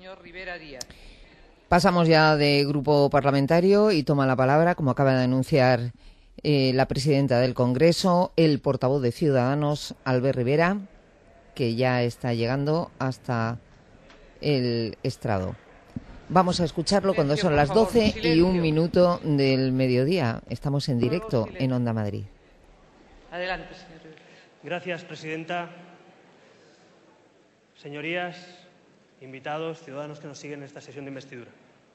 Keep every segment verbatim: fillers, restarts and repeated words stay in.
señor Rivera Díaz. Pasamos ya de grupo parlamentario y toma la palabra, como acaba de anunciar eh, la presidenta del Congreso, el portavoz de Ciudadanos, Albert Rivera, que ya está llegando hasta el estrado. Vamos a escucharlo Silencio, cuando son por las favor, doce y silencio. un minuto del mediodía. Estamos en Por favor, directo silencio. en Onda Madrid. Adelante, señor Rivera. Gracias, presidenta. Señorías, invitados, ciudadanos que nos siguen en esta sesión de investidura.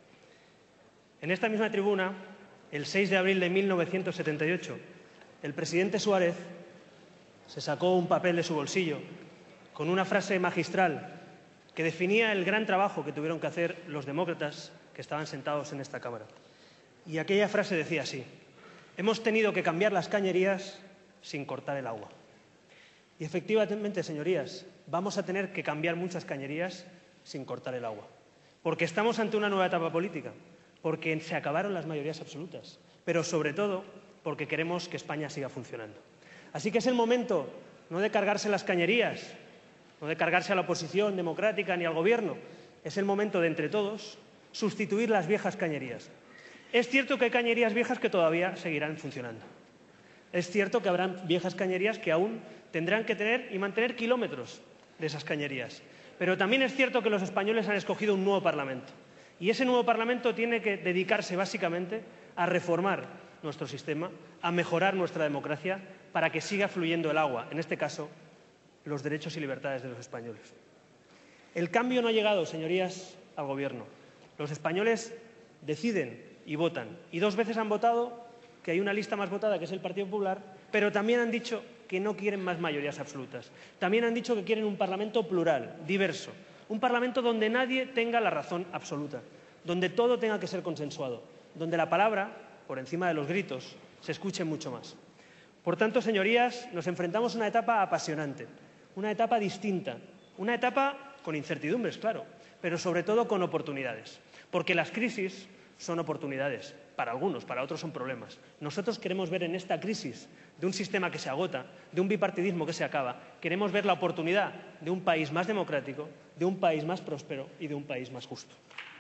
En esta misma tribuna, el seis de abril de mil novecientos setenta y ocho, el presidente Suárez se sacó un papel de su bolsillo con una frase magistral que definía el gran trabajo que tuvieron que hacer los demócratas que estaban sentados en esta Cámara. Y aquella frase decía así: hemos tenido que cambiar las cañerías sin cortar el agua. Y efectivamente, señorías, vamos a tener que cambiar muchas cañerías sin cortar el agua. Porque estamos ante una nueva etapa política, porque se acabaron las mayorías absolutas, pero sobre todo porque queremos que España siga funcionando. Así que es el momento no de cargarse las cañerías, no de cargarse a la oposición democrática ni al gobierno, es el momento de, entre todos, sustituir las viejas cañerías. Es cierto que hay cañerías viejas que todavía seguirán funcionando. Es cierto que habrán viejas cañerías que aún tendrán que tener y mantener kilómetros de esas cañerías. Pero también es cierto que los españoles han escogido un nuevo Parlamento. Y ese nuevo Parlamento tiene que dedicarse básicamente a reformar nuestro sistema, a mejorar nuestra democracia para que siga fluyendo el agua, en este caso, los derechos y libertades de los españoles. El cambio no ha llegado, señorías, al Gobierno. Los españoles deciden y votan. Y dos veces han votado que hay una lista más votada, que es el Partido Popular, pero también han dicho que no quieren más mayorías absolutas. También han dicho que quieren un Parlamento plural, diverso, un Parlamento donde nadie tenga la razón absoluta, donde todo tenga que ser consensuado, donde la palabra, por encima de los gritos, se escuche mucho más. Por tanto, señorías, nos enfrentamos a una etapa apasionante, una etapa distinta, una etapa con incertidumbres, claro, pero sobre todo con oportunidades, porque las crisis son oportunidades. Para algunos, para otros son problemas. Nosotros queremos ver en esta crisis de un sistema que se agota, de un bipartidismo que se acaba, queremos ver la oportunidad de un país más democrático, de un país más próspero y de un país más justo.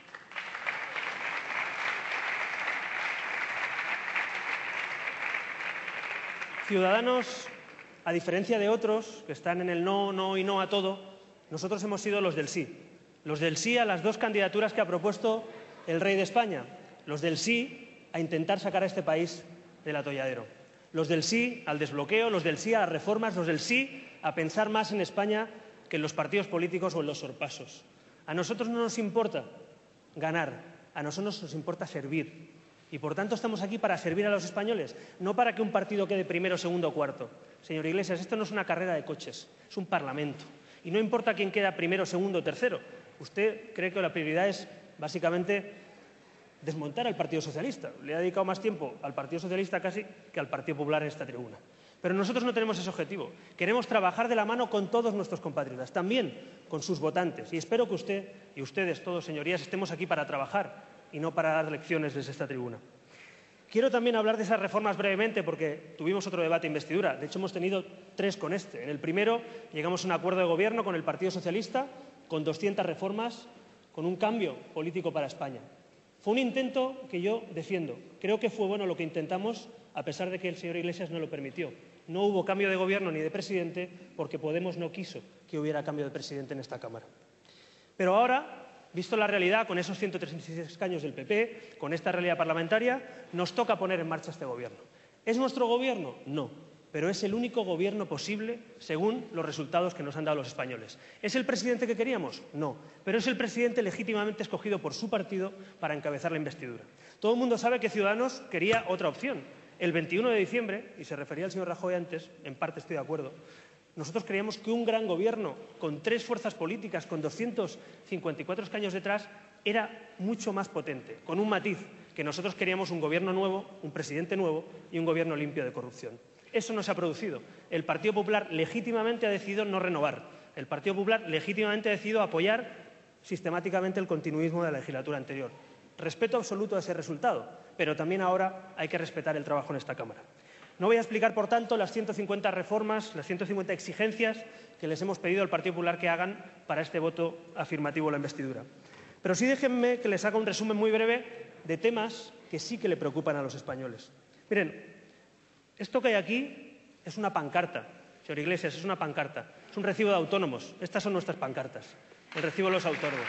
Ciudadanos, a diferencia de otros que están en el no, no y no a todo, nosotros hemos sido los del sí. Los del sí a las dos candidaturas que ha propuesto el rey de España. Los del sí a intentar sacar a este país del atolladero. Los del sí al desbloqueo, los del sí a las reformas, los del sí a pensar más en España que en los partidos políticos o en los sorpasos. A nosotros no nos importa ganar, a nosotros nos importa servir. Y por tanto estamos aquí para servir a los españoles, no para que un partido quede primero, segundo o cuarto. Señor Iglesias, esto no es una carrera de coches, es un parlamento. Y no importa quién queda primero, segundo o tercero. Usted cree que la prioridad es básicamente desmontar al Partido Socialista. Le ha dedicado más tiempo al Partido Socialista casi que al Partido Popular en esta tribuna. Pero nosotros no tenemos ese objetivo. Queremos trabajar de la mano con todos nuestros compatriotas, también con sus votantes. Y espero que usted y ustedes, todos, señorías, estemos aquí para trabajar y no para dar lecciones desde esta tribuna. Quiero también hablar de esas reformas brevemente porque tuvimos otro debate de investidura. De hecho, hemos tenido tres con este. En el primero llegamos a un acuerdo de gobierno con el Partido Socialista, con doscientas reformas, con un cambio político para España. Fue un intento que yo defiendo. Creo que fue bueno lo que intentamos, a pesar de que el señor Iglesias no lo permitió. No hubo cambio de gobierno ni de presidente porque Podemos no quiso que hubiera cambio de presidente en esta Cámara. Pero ahora, visto la realidad, con esos ciento treinta y seis escaños del P P, con esta realidad parlamentaria, nos toca poner en marcha este gobierno. ¿Es nuestro gobierno? No. Pero es el único gobierno posible según los resultados que nos han dado los españoles. ¿Es el presidente que queríamos? No. Pero es el presidente legítimamente escogido por su partido para encabezar la investidura. Todo el mundo sabe que Ciudadanos quería otra opción. El veintiuno de diciembre, y se refería al señor Rajoy antes, en parte estoy de acuerdo, nosotros creíamos que un gran gobierno con tres fuerzas políticas, con doscientos cincuenta y cuatro escaños detrás, era mucho más potente, con un matiz, que nosotros queríamos un gobierno nuevo, un presidente nuevo y un gobierno limpio de corrupción. Eso no se ha producido. El Partido Popular legítimamente ha decidido no renovar. El Partido Popular legítimamente ha decidido apoyar sistemáticamente el continuismo de la legislatura anterior. Respeto absoluto a ese resultado, pero también ahora hay que respetar el trabajo en esta Cámara. No voy a explicar, por tanto, las ciento cincuenta reformas, las ciento cincuenta exigencias que les hemos pedido al Partido Popular que hagan para este voto afirmativo a la investidura. Pero sí déjenme que les haga un resumen muy breve de temas que sí que le preocupan a los españoles. Miren, esto que hay aquí es una pancarta, señor Iglesias, es una pancarta, es un recibo de autónomos. Estas son nuestras pancartas, el recibo de los autónomos.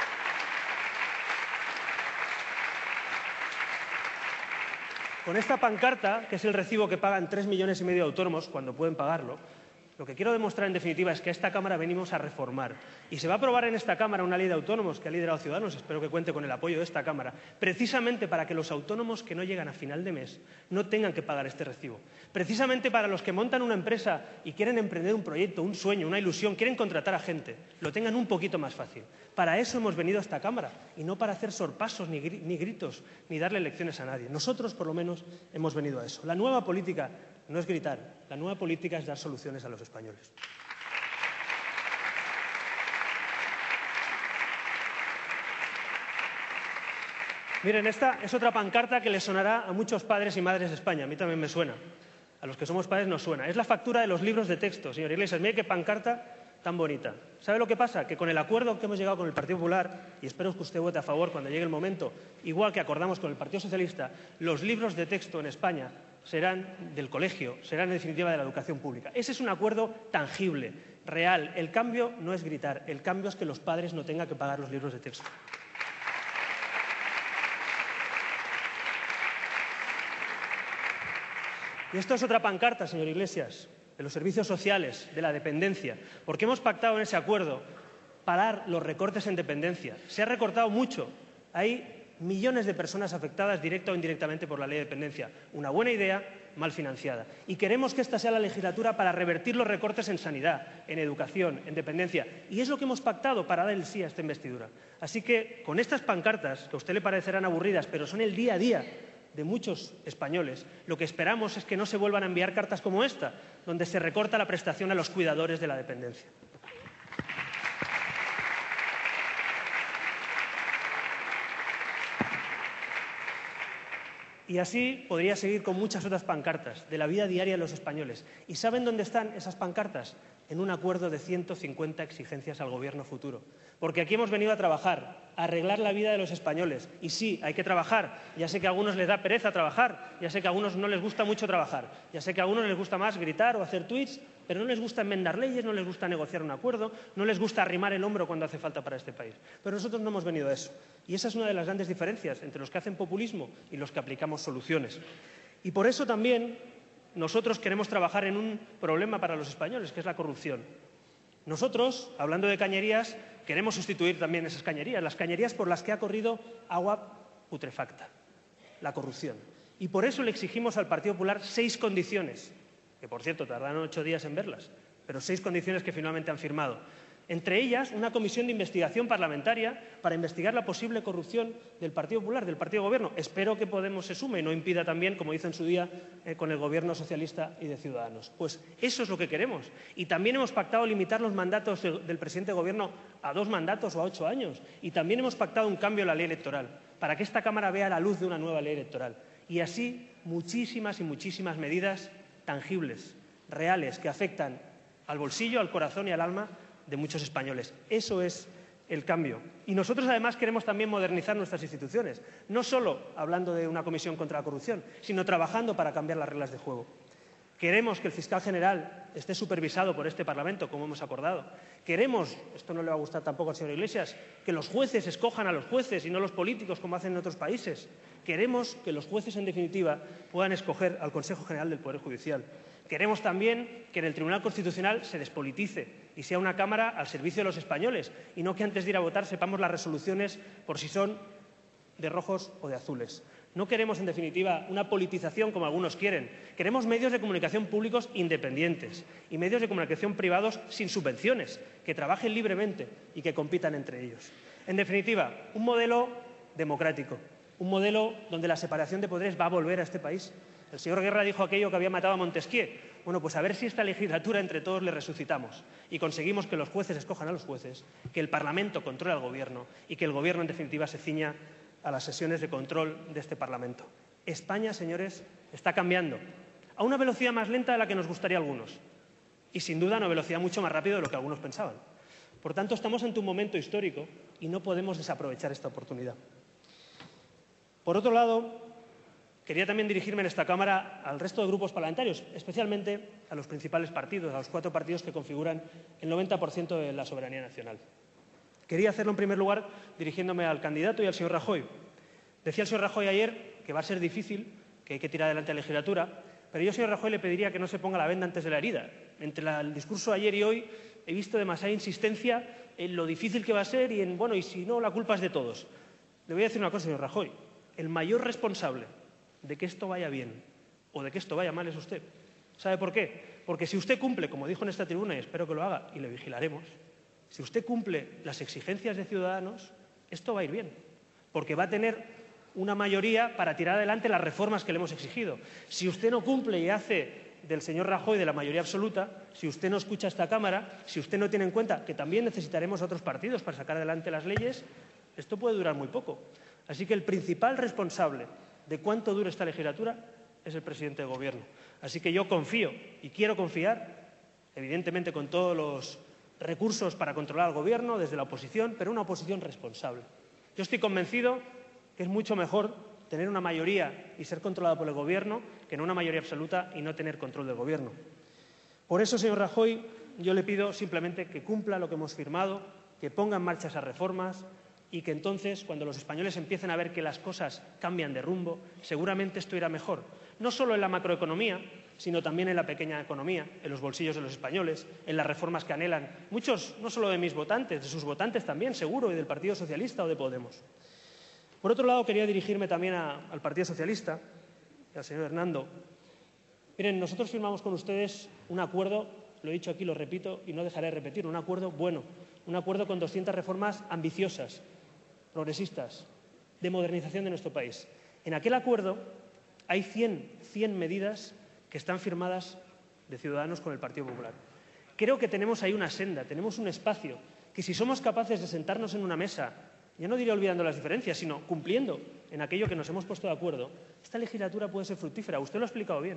Con esta pancarta, que es el recibo que pagan tres millones y medio de autónomos cuando pueden pagarlo, lo que quiero demostrar en definitiva es que a esta Cámara venimos a reformar. Y se va a aprobar en esta Cámara una ley de autónomos que ha liderado Ciudadanos, espero que cuente con el apoyo de esta Cámara, precisamente para que los autónomos que no llegan a final de mes no tengan que pagar este recibo. Precisamente para los que montan una empresa y quieren emprender un proyecto, un sueño, una ilusión, quieren contratar a gente, lo tengan un poquito más fácil. Para eso hemos venido a esta Cámara y no para hacer sorpasos ni gritos ni darle lecciones a nadie. Nosotros, por lo menos, hemos venido a eso. La nueva política no es gritar, la nueva política es dar soluciones a los españoles. Miren, esta es otra pancarta que les sonará a muchos padres y madres de España. A mí también me suena. A los que somos padres nos suena. Es la factura de los libros de texto, señor Iglesias. Mire qué pancarta tan bonita. ¿Sabe lo que pasa? Que con el acuerdo que hemos llegado con el Partido Popular, y espero que usted vote a favor cuando llegue el momento, igual que acordamos con el Partido Socialista, los libros de texto en España serán del colegio, serán en definitiva de la educación pública. Ese es un acuerdo tangible, real. El cambio no es gritar, el cambio es que los padres no tengan que pagar los libros de texto. Y esto es otra pancarta, señor Iglesias, de los servicios sociales, de la dependencia, porque hemos pactado en ese acuerdo parar los recortes en dependencia. Se ha recortado mucho. Hay millones de personas afectadas directa o indirectamente por la ley de dependencia. Una buena idea, mal financiada. Y queremos que esta sea la legislatura para revertir los recortes en sanidad, en educación, en dependencia. Y es lo que hemos pactado para dar el sí a esta investidura. Así que con estas pancartas, que a usted le parecerán aburridas, pero son el día a día de muchos españoles, lo que esperamos es que no se vuelvan a enviar cartas como esta, donde se recorta la prestación a los cuidadores de la dependencia. Y así podría seguir con muchas otras pancartas de la vida diaria de los españoles. ¿Y saben dónde están esas pancartas? En un acuerdo de ciento cincuenta exigencias al Gobierno futuro. Porque aquí hemos venido a trabajar, a arreglar la vida de los españoles. Y sí, hay que trabajar. Ya sé que a algunos les da pereza trabajar, ya sé que a algunos no les gusta mucho trabajar, ya sé que a algunos les gusta más gritar o hacer tweets, pero no les gusta enmendar leyes, no les gusta negociar un acuerdo, no les gusta arrimar el hombro cuando hace falta para este país. Pero nosotros no hemos venido a eso. Y esa es una de las grandes diferencias entre los que hacen populismo y los que aplicamos soluciones. Y por eso también nosotros queremos trabajar en un problema para los españoles, que es la corrupción. Nosotros, hablando de cañerías, queremos sustituir también esas cañerías, las cañerías por las que ha corrido agua putrefacta, la corrupción. Y por eso le exigimos al Partido Popular seis condiciones, que por cierto tardaron ocho días en verlas, pero seis condiciones que finalmente han firmado. Entre ellas, una comisión de investigación parlamentaria para investigar la posible corrupción del Partido Popular, del Partido Gobierno. Espero que Podemos se sume y no impida también, como hizo en su día, eh, con el Gobierno socialista y de Ciudadanos. Pues eso es lo que queremos. Y también hemos pactado limitar los mandatos de, del presidente de Gobierno a dos mandatos o a ocho años. Y también hemos pactado un cambio en la ley electoral, para que esta Cámara vea la luz de una nueva ley electoral. Y así, muchísimas y muchísimas medidas tangibles, reales, que afectan al bolsillo, al corazón y al alma de muchos españoles. Eso es el cambio. Y nosotros, además, queremos también modernizar nuestras instituciones, no solo hablando de una comisión contra la corrupción, sino trabajando para cambiar las reglas de juego. Queremos que el fiscal general esté supervisado por este Parlamento, como hemos acordado. Queremos, esto no le va a gustar tampoco al señor Iglesias, que los jueces escojan a los jueces y no los políticos, como hacen en otros países. Queremos que los jueces, en definitiva, puedan escoger al Consejo General del Poder Judicial. Queremos también que en el Tribunal Constitucional se despolitice y sea una Cámara al servicio de los españoles y no que antes de ir a votar sepamos las resoluciones por si son de rojos o de azules. No queremos, en definitiva, una politización como algunos quieren. Queremos medios de comunicación públicos independientes y medios de comunicación privados sin subvenciones, que trabajen libremente y que compitan entre ellos. En definitiva, un modelo democrático, un modelo donde la separación de poderes va a volver a este país. El señor Guerra dijo aquello que había matado a Montesquieu. Bueno, pues a ver si esta legislatura entre todos le resucitamos y conseguimos que los jueces escojan a los jueces, que el Parlamento controle al Gobierno y que el Gobierno, en definitiva, se ciña a las sesiones de control de este Parlamento. España, señores, está cambiando a una velocidad más lenta de la que nos gustaría a algunos y, sin duda, a una velocidad mucho más rápida de lo que algunos pensaban. Por tanto, estamos ante un momento histórico y no podemos desaprovechar esta oportunidad. Por otro lado, quería también dirigirme en esta Cámara al resto de grupos parlamentarios, especialmente a los principales partidos, a los cuatro partidos que configuran el noventa por ciento de la soberanía nacional. Quería hacerlo en primer lugar dirigiéndome al candidato y al señor Rajoy. Decía el señor Rajoy ayer que va a ser difícil, que hay que tirar adelante la legislatura, pero yo, señor Rajoy, le pediría que no se ponga la venda antes de la herida. Entre la, el discurso de ayer y hoy he visto demasiada insistencia en lo difícil que va a ser y en, bueno, y si no, la culpa es de todos. Le voy a decir una cosa, señor Rajoy. El mayor responsable de que esto vaya bien o de que esto vaya mal es usted. ¿Sabe por qué? Porque si usted cumple, como dijo en esta tribuna, y espero que lo haga, y le vigilaremos, si usted cumple las exigencias de Ciudadanos, esto va a ir bien, porque va a tener una mayoría para tirar adelante las reformas que le hemos exigido. Si usted no cumple y hace del señor Rajoy de la mayoría absoluta, si usted no escucha a esta Cámara, si usted no tiene en cuenta que también necesitaremos a otros partidos para sacar adelante las leyes, esto puede durar muy poco. Así que el principal responsable de cuánto dure esta legislatura es el presidente del Gobierno. Así que yo confío y quiero confiar, evidentemente con todos los recursos para controlar al Gobierno desde la oposición, pero una oposición responsable. Yo estoy convencido que es mucho mejor tener una mayoría y ser controlado por el Gobierno que no una mayoría absoluta y no tener control del Gobierno. Por eso, señor Rajoy, yo le pido simplemente que cumpla lo que hemos firmado, que ponga en marcha esas reformas y que entonces, cuando los españoles empiecen a ver que las cosas cambian de rumbo, seguramente esto irá mejor. No solo en la macroeconomía, sino también en la pequeña economía, en los bolsillos de los españoles, en las reformas que anhelan muchos, no solo de mis votantes, de sus votantes también, seguro, y del Partido Socialista o de Podemos. Por otro lado, quería dirigirme también a, al Partido Socialista y al señor Hernando. Miren, nosotros firmamos con ustedes un acuerdo, lo he dicho aquí, lo repito y no dejaré de repetir, un acuerdo bueno, un acuerdo con doscientas reformas ambiciosas, progresistas, de modernización de nuestro país. En aquel acuerdo hay cien, cien medidas que están firmadas de Ciudadanos con el Partido Popular. Creo que tenemos ahí una senda, tenemos un espacio, que si somos capaces de sentarnos en una mesa, ya no diré olvidando las diferencias, sino cumpliendo en aquello que nos hemos puesto de acuerdo, esta legislatura puede ser fructífera. Usted lo ha explicado bien.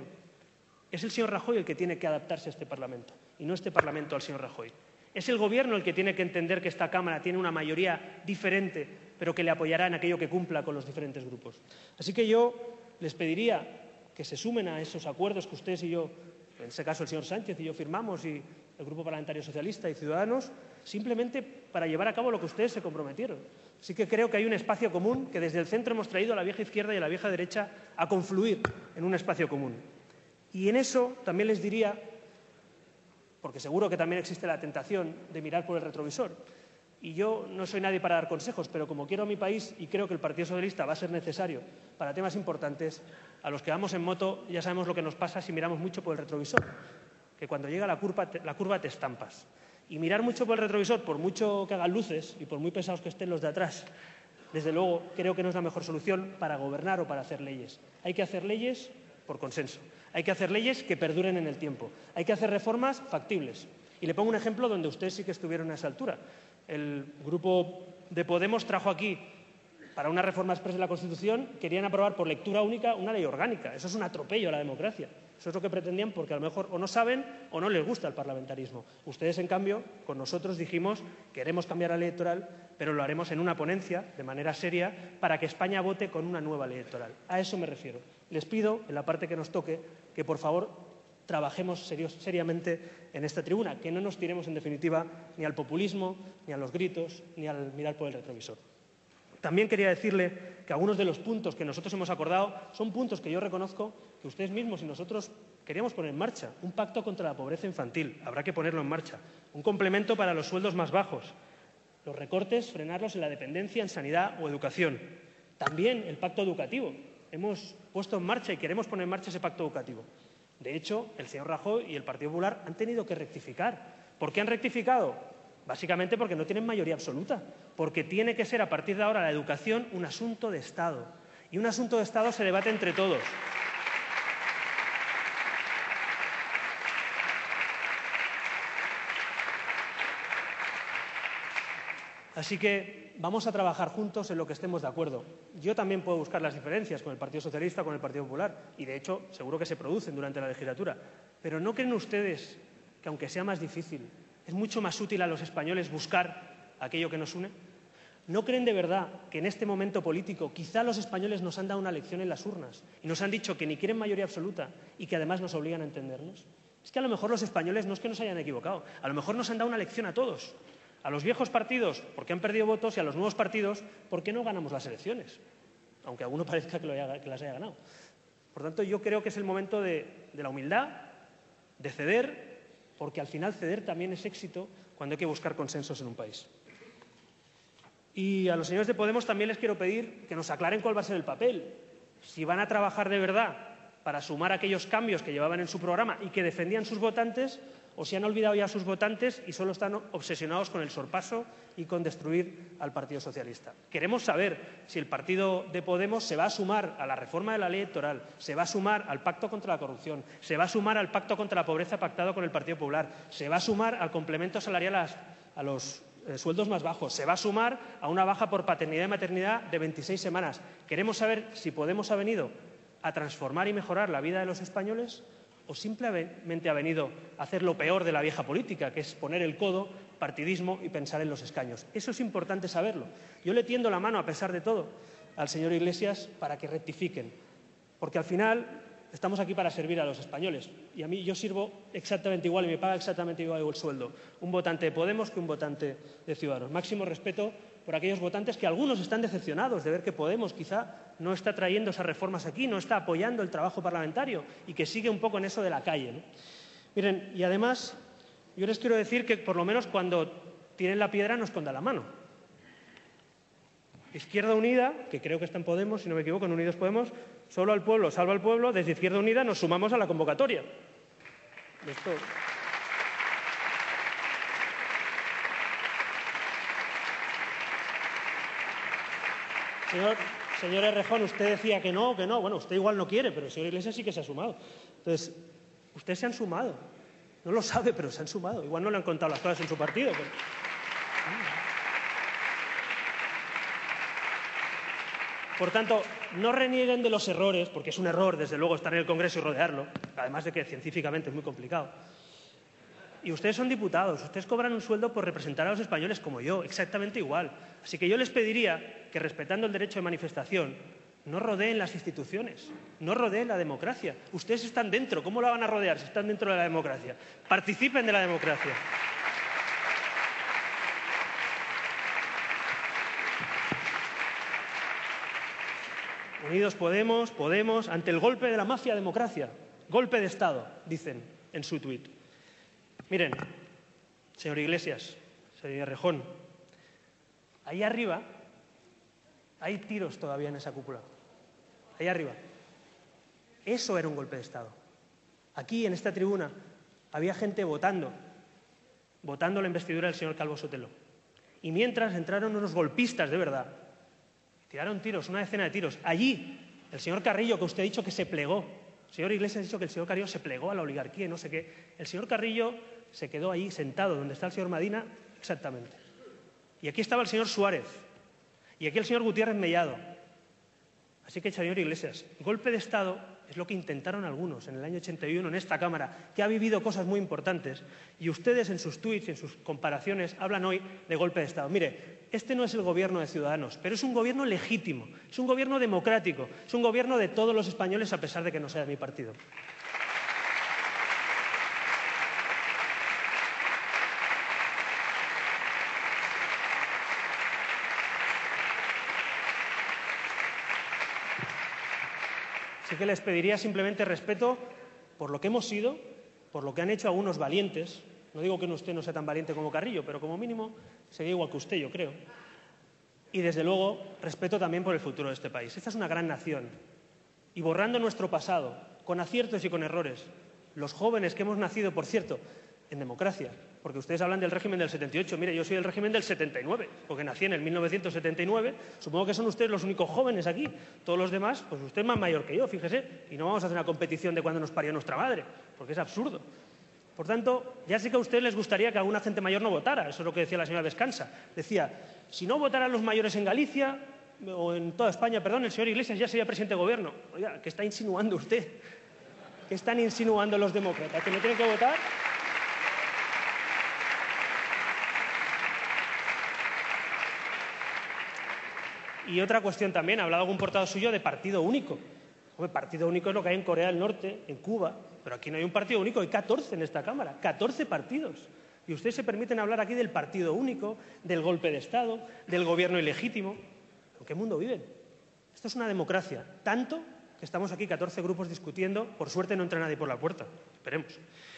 Es el señor Rajoy el que tiene que adaptarse a este Parlamento, y no este Parlamento al señor Rajoy. Es el Gobierno el que tiene que entender que esta Cámara tiene una mayoría diferente, pero que le apoyará en aquello que cumpla con los diferentes grupos. Así que yo les pediría que se sumen a esos acuerdos que ustedes y yo, en ese caso el señor Sánchez y yo firmamos, y el Grupo Parlamentario Socialista y Ciudadanos, simplemente para llevar a cabo lo que ustedes se comprometieron. Así que creo que hay un espacio común que desde el centro hemos traído a la vieja izquierda y a la vieja derecha a confluir en un espacio común. Y en eso también les diría, porque seguro que también existe la tentación de mirar por el retrovisor, y yo no soy nadie para dar consejos, pero como quiero a mi país y creo que el Partido Socialista va a ser necesario para temas importantes, a los que vamos en moto ya sabemos lo que nos pasa si miramos mucho por el retrovisor, que cuando llega la curva te, la curva te estampas. Y mirar mucho por el retrovisor, por mucho que hagan luces y por muy pesados que estén los de atrás, desde luego creo que no es la mejor solución para gobernar o para hacer leyes. Hay que hacer leyes por consenso. Hay que hacer leyes que perduren en el tiempo. Hay que hacer reformas factibles. Y le pongo un ejemplo donde ustedes sí que estuvieron a esa altura. El grupo de Podemos trajo aquí, para una reforma express de la Constitución, querían aprobar por lectura única una ley orgánica. Eso es un atropello a la democracia. Eso es lo que pretendían porque a lo mejor o no saben o no les gusta el parlamentarismo. Ustedes, en cambio, con nosotros dijimos queremos cambiar la ley electoral, pero lo haremos en una ponencia, de manera seria, para que España vote con una nueva ley electoral. A eso me refiero. Les pido, en la parte que nos toque, que por favor trabajemos serios, seriamente en esta tribuna, que no nos tiremos en definitiva ni al populismo, ni a los gritos, ni al mirar por el retrovisor. También quería decirle que algunos de los puntos que nosotros hemos acordado son puntos que yo reconozco que ustedes mismos y nosotros queríamos poner en marcha. Un pacto contra la pobreza infantil, habrá que ponerlo en marcha. Un complemento para los sueldos más bajos. Los recortes, frenarlos en la dependencia, en sanidad o educación. También el pacto educativo. Hemos puesto en marcha y queremos poner en marcha ese pacto educativo. De hecho, el señor Rajoy y el Partido Popular han tenido que rectificar. ¿Por qué han rectificado? Básicamente porque no tienen mayoría absoluta, porque tiene que ser a partir de ahora la educación un asunto de Estado. Y un asunto de Estado se debate entre todos. Así que vamos a trabajar juntos en lo que estemos de acuerdo. Yo también puedo buscar las diferencias con el Partido Socialista, con el Partido Popular, y de hecho seguro que se producen durante la legislatura. Pero ¿no creen ustedes que, aunque sea más difícil, ¿Es mucho más útil a los españoles buscar aquello que nos une? ¿No creen de verdad que en este momento político quizá los españoles nos han dado una lección en las urnas y nos han dicho que ni quieren mayoría absoluta y que además nos obligan a entendernos? Es que a lo mejor los españoles no es que nos hayan equivocado, a lo mejor nos han dado una lección a todos. A los viejos partidos porque han perdido votos y a los nuevos partidos porque no ganamos las elecciones, aunque a alguno parezca que, lo haya, que las haya ganado. Por tanto, yo creo que es el momento de, de la humildad, de ceder, porque al final ceder también es éxito cuando hay que buscar consensos en un país. Y a los señores de Podemos también les quiero pedir que nos aclaren cuál va a ser el papel. Si van a trabajar de verdad para sumar aquellos cambios que llevaban en su programa y que defendían sus votantes, o si han olvidado ya a sus votantes y solo están obsesionados con el sorpaso y con destruir al Partido Socialista. Queremos saber si el partido de Podemos se va a sumar a la reforma de la ley electoral, se va a sumar al pacto contra la corrupción, se va a sumar al pacto contra la pobreza pactado con el Partido Popular, se va a sumar al complemento salarial a, las, a los eh, sueldos más bajos, se va a sumar a una baja por paternidad y maternidad de veintiséis semanas. Queremos saber si Podemos ha venido a transformar y mejorar la vida de los españoles o simplemente ha venido a hacer lo peor de la vieja política, que es poner el codo, partidismo y pensar en los escaños. Eso es importante saberlo. Yo le tiendo la mano, a pesar de todo, al señor Iglesias para que rectifiquen, porque al final estamos aquí para servir a los españoles y a mí yo sirvo exactamente igual y me paga exactamente igual el sueldo un votante de Podemos que un votante de Ciudadanos. Máximo respeto por aquellos votantes que algunos están decepcionados de ver que Podemos quizá no está trayendo esas reformas aquí, no está apoyando el trabajo parlamentario y que sigue un poco en eso de la calle, ¿no? Miren, y además yo les quiero decir que por lo menos cuando tienen la piedra no escondan la mano. Izquierda Unida, que creo que está en Podemos, si no me equivoco, en Unidos Podemos, solo al pueblo, salva al pueblo, desde Izquierda Unida nos sumamos a la convocatoria. Esto... Señor, señor Errejón, usted decía que no, que no. Bueno, usted igual no quiere, pero el señor Iglesias sí que se ha sumado. Entonces, ustedes se han sumado. No lo sabe, pero se han sumado. Igual no le han contado las cosas en su partido. Pero... Por tanto, no renieguen de los errores, porque es un error, desde luego, estar en el Congreso y rodearlo, además de que científicamente es muy complicado. Y ustedes son diputados, ustedes cobran un sueldo por representar a los españoles como yo, exactamente igual. Así que yo les pediría que, respetando el derecho de manifestación, no rodeen las instituciones, no rodeen la democracia. Ustedes están dentro, ¿cómo la van a rodear si están dentro de la democracia? Participen de la democracia. Unidos Podemos, Podemos, ante el golpe de la mafia democracia, golpe de Estado, dicen en su tuit. Miren, señor Iglesias, señor Errejón, ahí arriba hay tiros todavía en esa cúpula. Ahí arriba. Eso era un golpe de Estado. Aquí, en esta tribuna, había gente votando, votando la investidura del señor Calvo Sotelo. Y mientras entraron unos golpistas de verdad, tiraron tiros, una decena de tiros. Allí, el señor Carrillo, que usted ha dicho que se plegó, el señor Iglesias ha dicho que el señor Carrillo se plegó a la oligarquía y no sé qué. El señor Carrillo se quedó ahí sentado, donde está el señor Madina, exactamente. Y aquí estaba el señor Suárez. Y aquí el señor Gutiérrez Mellado. Así que, señor Iglesias, golpe de Estado es lo que intentaron algunos en el año ochenta y uno en esta Cámara, que ha vivido cosas muy importantes, y ustedes en sus tuits y en sus comparaciones hablan hoy de golpe de Estado. Mire, este no es el gobierno de Ciudadanos, pero es un gobierno legítimo, es un gobierno democrático, es un gobierno de todos los españoles a pesar de que no sea de mi partido. Así que les pediría simplemente respeto por lo que hemos sido, por lo que han hecho algunos valientes. No digo que usted no sea tan valiente como Carrillo, pero como mínimo sería igual que usted, yo creo. Y desde luego, respeto también por el futuro de este país. Esta es una gran nación. Y borrando nuestro pasado, con aciertos y con errores, los jóvenes que hemos nacido, por cierto, en democracia, porque ustedes hablan del régimen del setenta y ocho, mire, yo soy del régimen del setenta y nueve, porque nací en el mil novecientos setenta y nueve, supongo que son ustedes los únicos jóvenes aquí, todos los demás, pues usted es más mayor que yo, fíjese, y no vamos a hacer una competición de cuándo nos parió nuestra madre, porque es absurdo. Por tanto, ya sé que a ustedes les gustaría que alguna gente mayor no votara, eso es lo que decía la señora Descansa, decía, si no votaran los mayores en Galicia, o en toda España, perdón, el señor Iglesias ya sería presidente de gobierno. Oiga, ¿qué está insinuando usted? ¿Qué están insinuando los demócratas? ¿Que no tienen que votar? Y otra cuestión también, ha hablado algún portavoz suyo de partido único. Hombre, partido único es lo que hay en Corea del Norte, en Cuba, pero aquí no hay un partido único, hay catorce en esta Cámara, catorce partidos. Y ustedes se permiten hablar aquí del partido único, del golpe de Estado, del gobierno ilegítimo. ¿En qué mundo viven? Esto es una democracia, tanto que estamos aquí catorce grupos discutiendo, por suerte no entra nadie por la puerta, esperemos.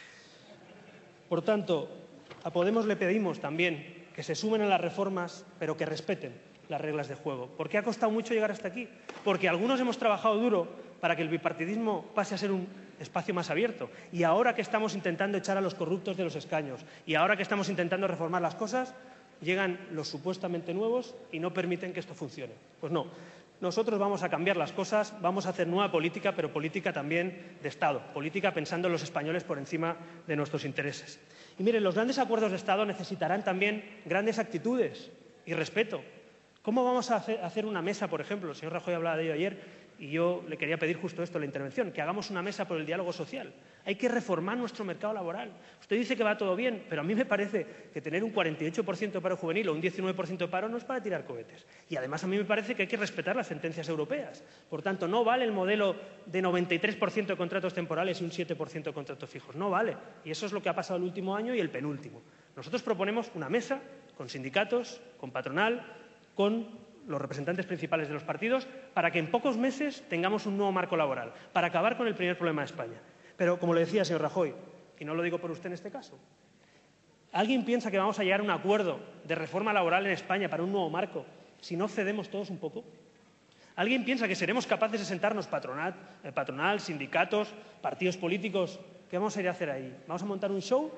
Por tanto, a Podemos le pedimos también que se sumen a las reformas, pero que respeten las reglas de juego. ¿Por qué ha costado mucho llegar hasta aquí? Porque algunos hemos trabajado duro para que el bipartidismo pase a ser un espacio más abierto. Y ahora que estamos intentando echar a los corruptos de los escaños, y ahora que estamos intentando reformar las cosas, llegan los supuestamente nuevos y no permiten que esto funcione. Pues no. Nosotros vamos a cambiar las cosas, vamos a hacer nueva política, pero política también de Estado, política pensando en los españoles por encima de nuestros intereses. Y miren, los grandes acuerdos de Estado necesitarán también grandes actitudes y respeto. ¿Cómo vamos a hacer una mesa, por ejemplo? El señor Rajoy hablaba de ello ayer y yo le quería pedir justo esto en la intervención, que hagamos una mesa por el diálogo social. Hay que reformar nuestro mercado laboral. Usted dice que va todo bien, pero a mí me parece que tener un cuarenta y ocho por ciento de paro juvenil o un diecinueve por ciento de paro no es para tirar cohetes. Y además a mí me parece que hay que respetar las sentencias europeas. Por tanto, no vale el modelo de noventa y tres por ciento de contratos temporales y un siete por ciento de contratos fijos. No vale. Y eso es lo que ha pasado el último año y el penúltimo. Nosotros proponemos una mesa con sindicatos, con patronal, con los representantes principales de los partidos, para que en pocos meses tengamos un nuevo marco laboral, para acabar con el primer problema de España. Pero, como le decía, señor Rajoy, y no lo digo por usted en este caso, ¿alguien piensa que vamos a llegar a un acuerdo de reforma laboral en España para un nuevo marco si no cedemos todos un poco? ¿Alguien piensa que seremos capaces de sentarnos patronal, eh, patronal, sindicatos, partidos políticos? ¿Qué vamos a ir a hacer ahí? ¿Vamos a montar un show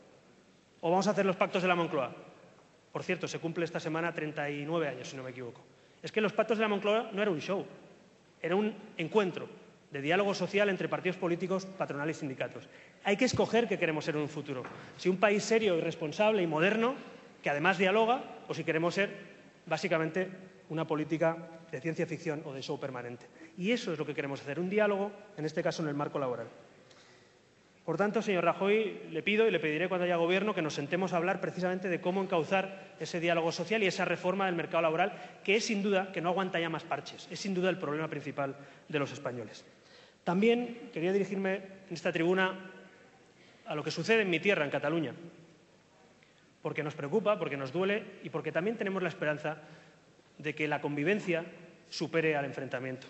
o vamos a hacer los pactos de la Moncloa? Por cierto, se cumple esta semana treinta y nueve años, si no me equivoco. Es que los pactos de la Moncloa no era un show, era un encuentro de diálogo social entre partidos políticos, patronal y sindicatos. Hay que escoger qué queremos ser en un futuro. Si un país serio y responsable y moderno, que además dialoga, o si queremos ser, básicamente, una política de ciencia ficción o de show permanente. Y eso es lo que queremos hacer, un diálogo, en este caso en el marco laboral. Por tanto, señor Rajoy, le pido y le pediré cuando haya gobierno que nos sentemos a hablar precisamente de cómo encauzar ese diálogo social y esa reforma del mercado laboral, que es sin duda, que no aguanta ya más parches, es sin duda el problema principal de los españoles. También quería dirigirme en esta tribuna a lo que sucede en mi tierra, en Cataluña, porque nos preocupa, porque nos duele y porque también tenemos la esperanza de que la convivencia supere al enfrentamiento.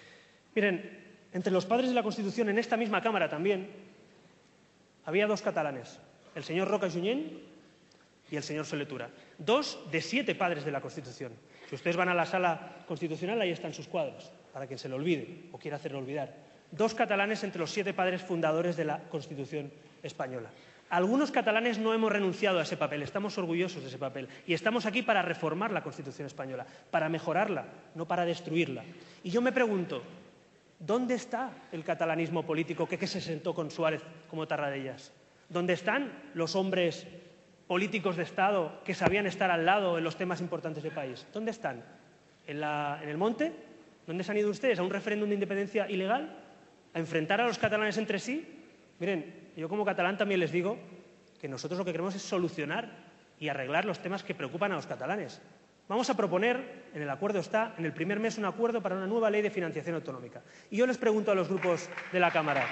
Miren, entre los padres de la Constitución, en esta misma Cámara también, había dos catalanes, el señor Roca Junyent y el señor Solé Tura. Dos de siete padres de la Constitución. Si ustedes van a la sala constitucional, ahí están sus cuadros, para quien se lo olvide o quiera hacerlo olvidar. Dos catalanes entre los siete padres fundadores de la Constitución española. Algunos catalanes no hemos renunciado a ese papel, estamos orgullosos de ese papel y estamos aquí para reformar la Constitución española, para mejorarla, no para destruirla. Y yo me pregunto, ¿dónde está el catalanismo político que, que se sentó con Suárez como Tarradellas? ¿Dónde están los hombres políticos de Estado que sabían estar al lado en los temas importantes del país? ¿Dónde están? ¿En, la, en el monte? ¿Dónde se han ido ustedes? ¿A un referéndum de independencia ilegal? ¿A enfrentar a los catalanes entre sí? Miren, yo como catalán también les digo que nosotros lo que queremos es solucionar y arreglar los temas que preocupan a los catalanes. Vamos a proponer, en el acuerdo está, en el primer mes un acuerdo para una nueva ley de financiación autonómica. Y yo les pregunto a los grupos de la Cámara,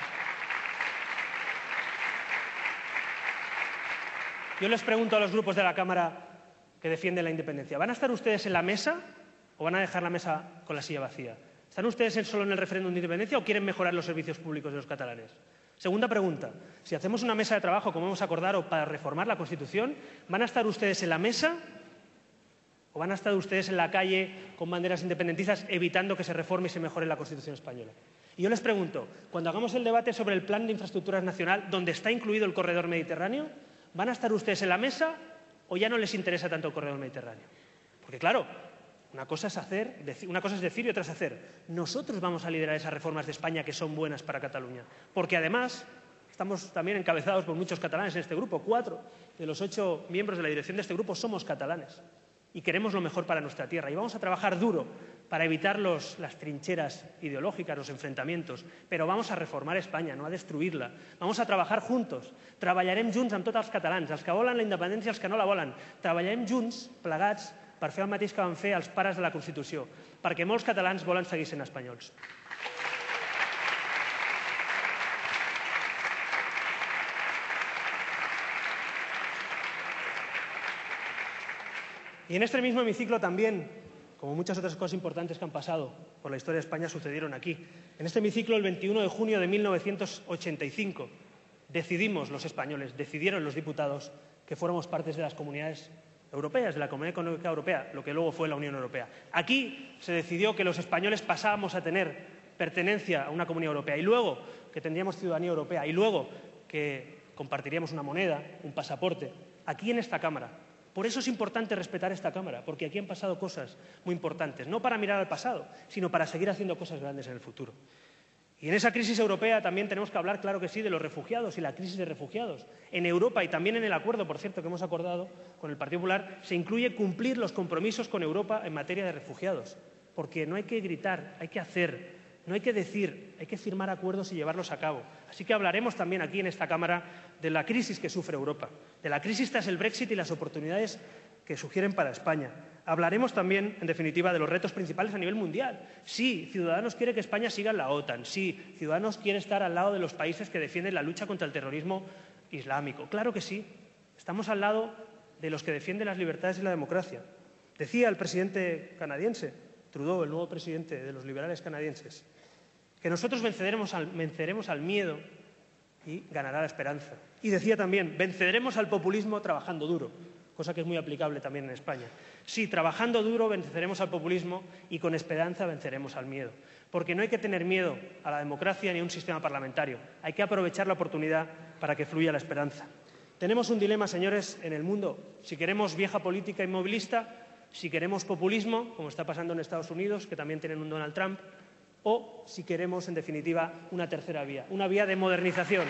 yo les pregunto a los grupos de la Cámara que defienden la independencia, ¿van a estar ustedes en la mesa o van a dejar la mesa con la silla vacía? ¿Están ustedes solo en el referéndum de independencia o quieren mejorar los servicios públicos de los catalanes? Segunda pregunta, si hacemos una mesa de trabajo, como hemos acordado, para reformar la Constitución, ¿van a estar ustedes en la mesa o van a estar ustedes en la calle con banderas independentistas evitando que se reforme y se mejore la Constitución española? Y yo les pregunto, cuando hagamos el debate sobre el Plan de Infraestructuras Nacional, donde está incluido el Corredor Mediterráneo, ¿van a estar ustedes en la mesa o ya no les interesa tanto el Corredor Mediterráneo? Porque claro, una cosa es hacer, una cosa es decir y otra es hacer. Nosotros vamos a liderar esas reformas de España que son buenas para Cataluña, porque además estamos también encabezados por muchos catalanes en este grupo. Cuatro de los ocho miembros de la dirección de este grupo somos catalanes y queremos lo mejor para nuestra tierra. Y vamos a trabajar duro para evitar los, las trincheras ideológicas, los enfrentamientos, però vamos a reformar Espanya, no a destruir-la. Vamos a trabajar juntos. Treballarem junts amb tots els catalans, els que volen la independència i els que no la volen. Treballarem junts, plegats, per fer el mateix que van fer els pares de la Constitució, perquè molts catalans volen seguir sent espanyols. Y en este mismo hemiciclo también, como muchas otras cosas importantes que han pasado por la historia de España, sucedieron aquí. En este hemiciclo, el veintiuno de junio de mil novecientos ochenta y cinco, decidimos los españoles, decidieron los diputados que fuéramos partes de las comunidades europeas, de la Comunidad Económica Europea, lo que luego fue la Unión Europea. Aquí se decidió que los españoles pasábamos a tener pertenencia a una comunidad europea y luego que tendríamos ciudadanía europea y luego que compartiríamos una moneda, un pasaporte, aquí en esta Cámara. Por eso es importante respetar esta Cámara, porque aquí han pasado cosas muy importantes, no para mirar al pasado, sino para seguir haciendo cosas grandes en el futuro. Y en esa crisis europea también tenemos que hablar, claro que sí, de los refugiados y la crisis de refugiados. En Europa y también en el acuerdo, por cierto, que hemos acordado con el Partido Popular, se incluye cumplir los compromisos con Europa en materia de refugiados, porque no hay que gritar, hay que hacer, no hay que decir, hay que firmar acuerdos y llevarlos a cabo. Así que hablaremos también aquí en esta Cámara de la crisis que sufre Europa, de la crisis tras el Brexit y las oportunidades que sugieren para España. Hablaremos también, en definitiva, de los retos principales a nivel mundial. Sí, Ciudadanos quiere que España siga en la OTAN. Sí, Ciudadanos quiere estar al lado de los países que defienden la lucha contra el terrorismo islámico. Claro que sí. Estamos al lado de los que defienden las libertades y la democracia. Decía el presidente canadiense, Trudeau, el nuevo presidente de los liberales canadienses, que nosotros venceremos al, venceremos al miedo y ganará la esperanza. Y decía también, venceremos al populismo trabajando duro, cosa que es muy aplicable también en España. Sí, trabajando duro venceremos al populismo y con esperanza venceremos al miedo. Porque no hay que tener miedo a la democracia ni a un sistema parlamentario. Hay que aprovechar la oportunidad para que fluya la esperanza. Tenemos un dilema, señores, en el mundo. Si queremos vieja política inmovilista, si queremos populismo, como está pasando en Estados Unidos, que también tienen un Donald Trump, o si queremos, en definitiva, una tercera vía, una vía de modernización.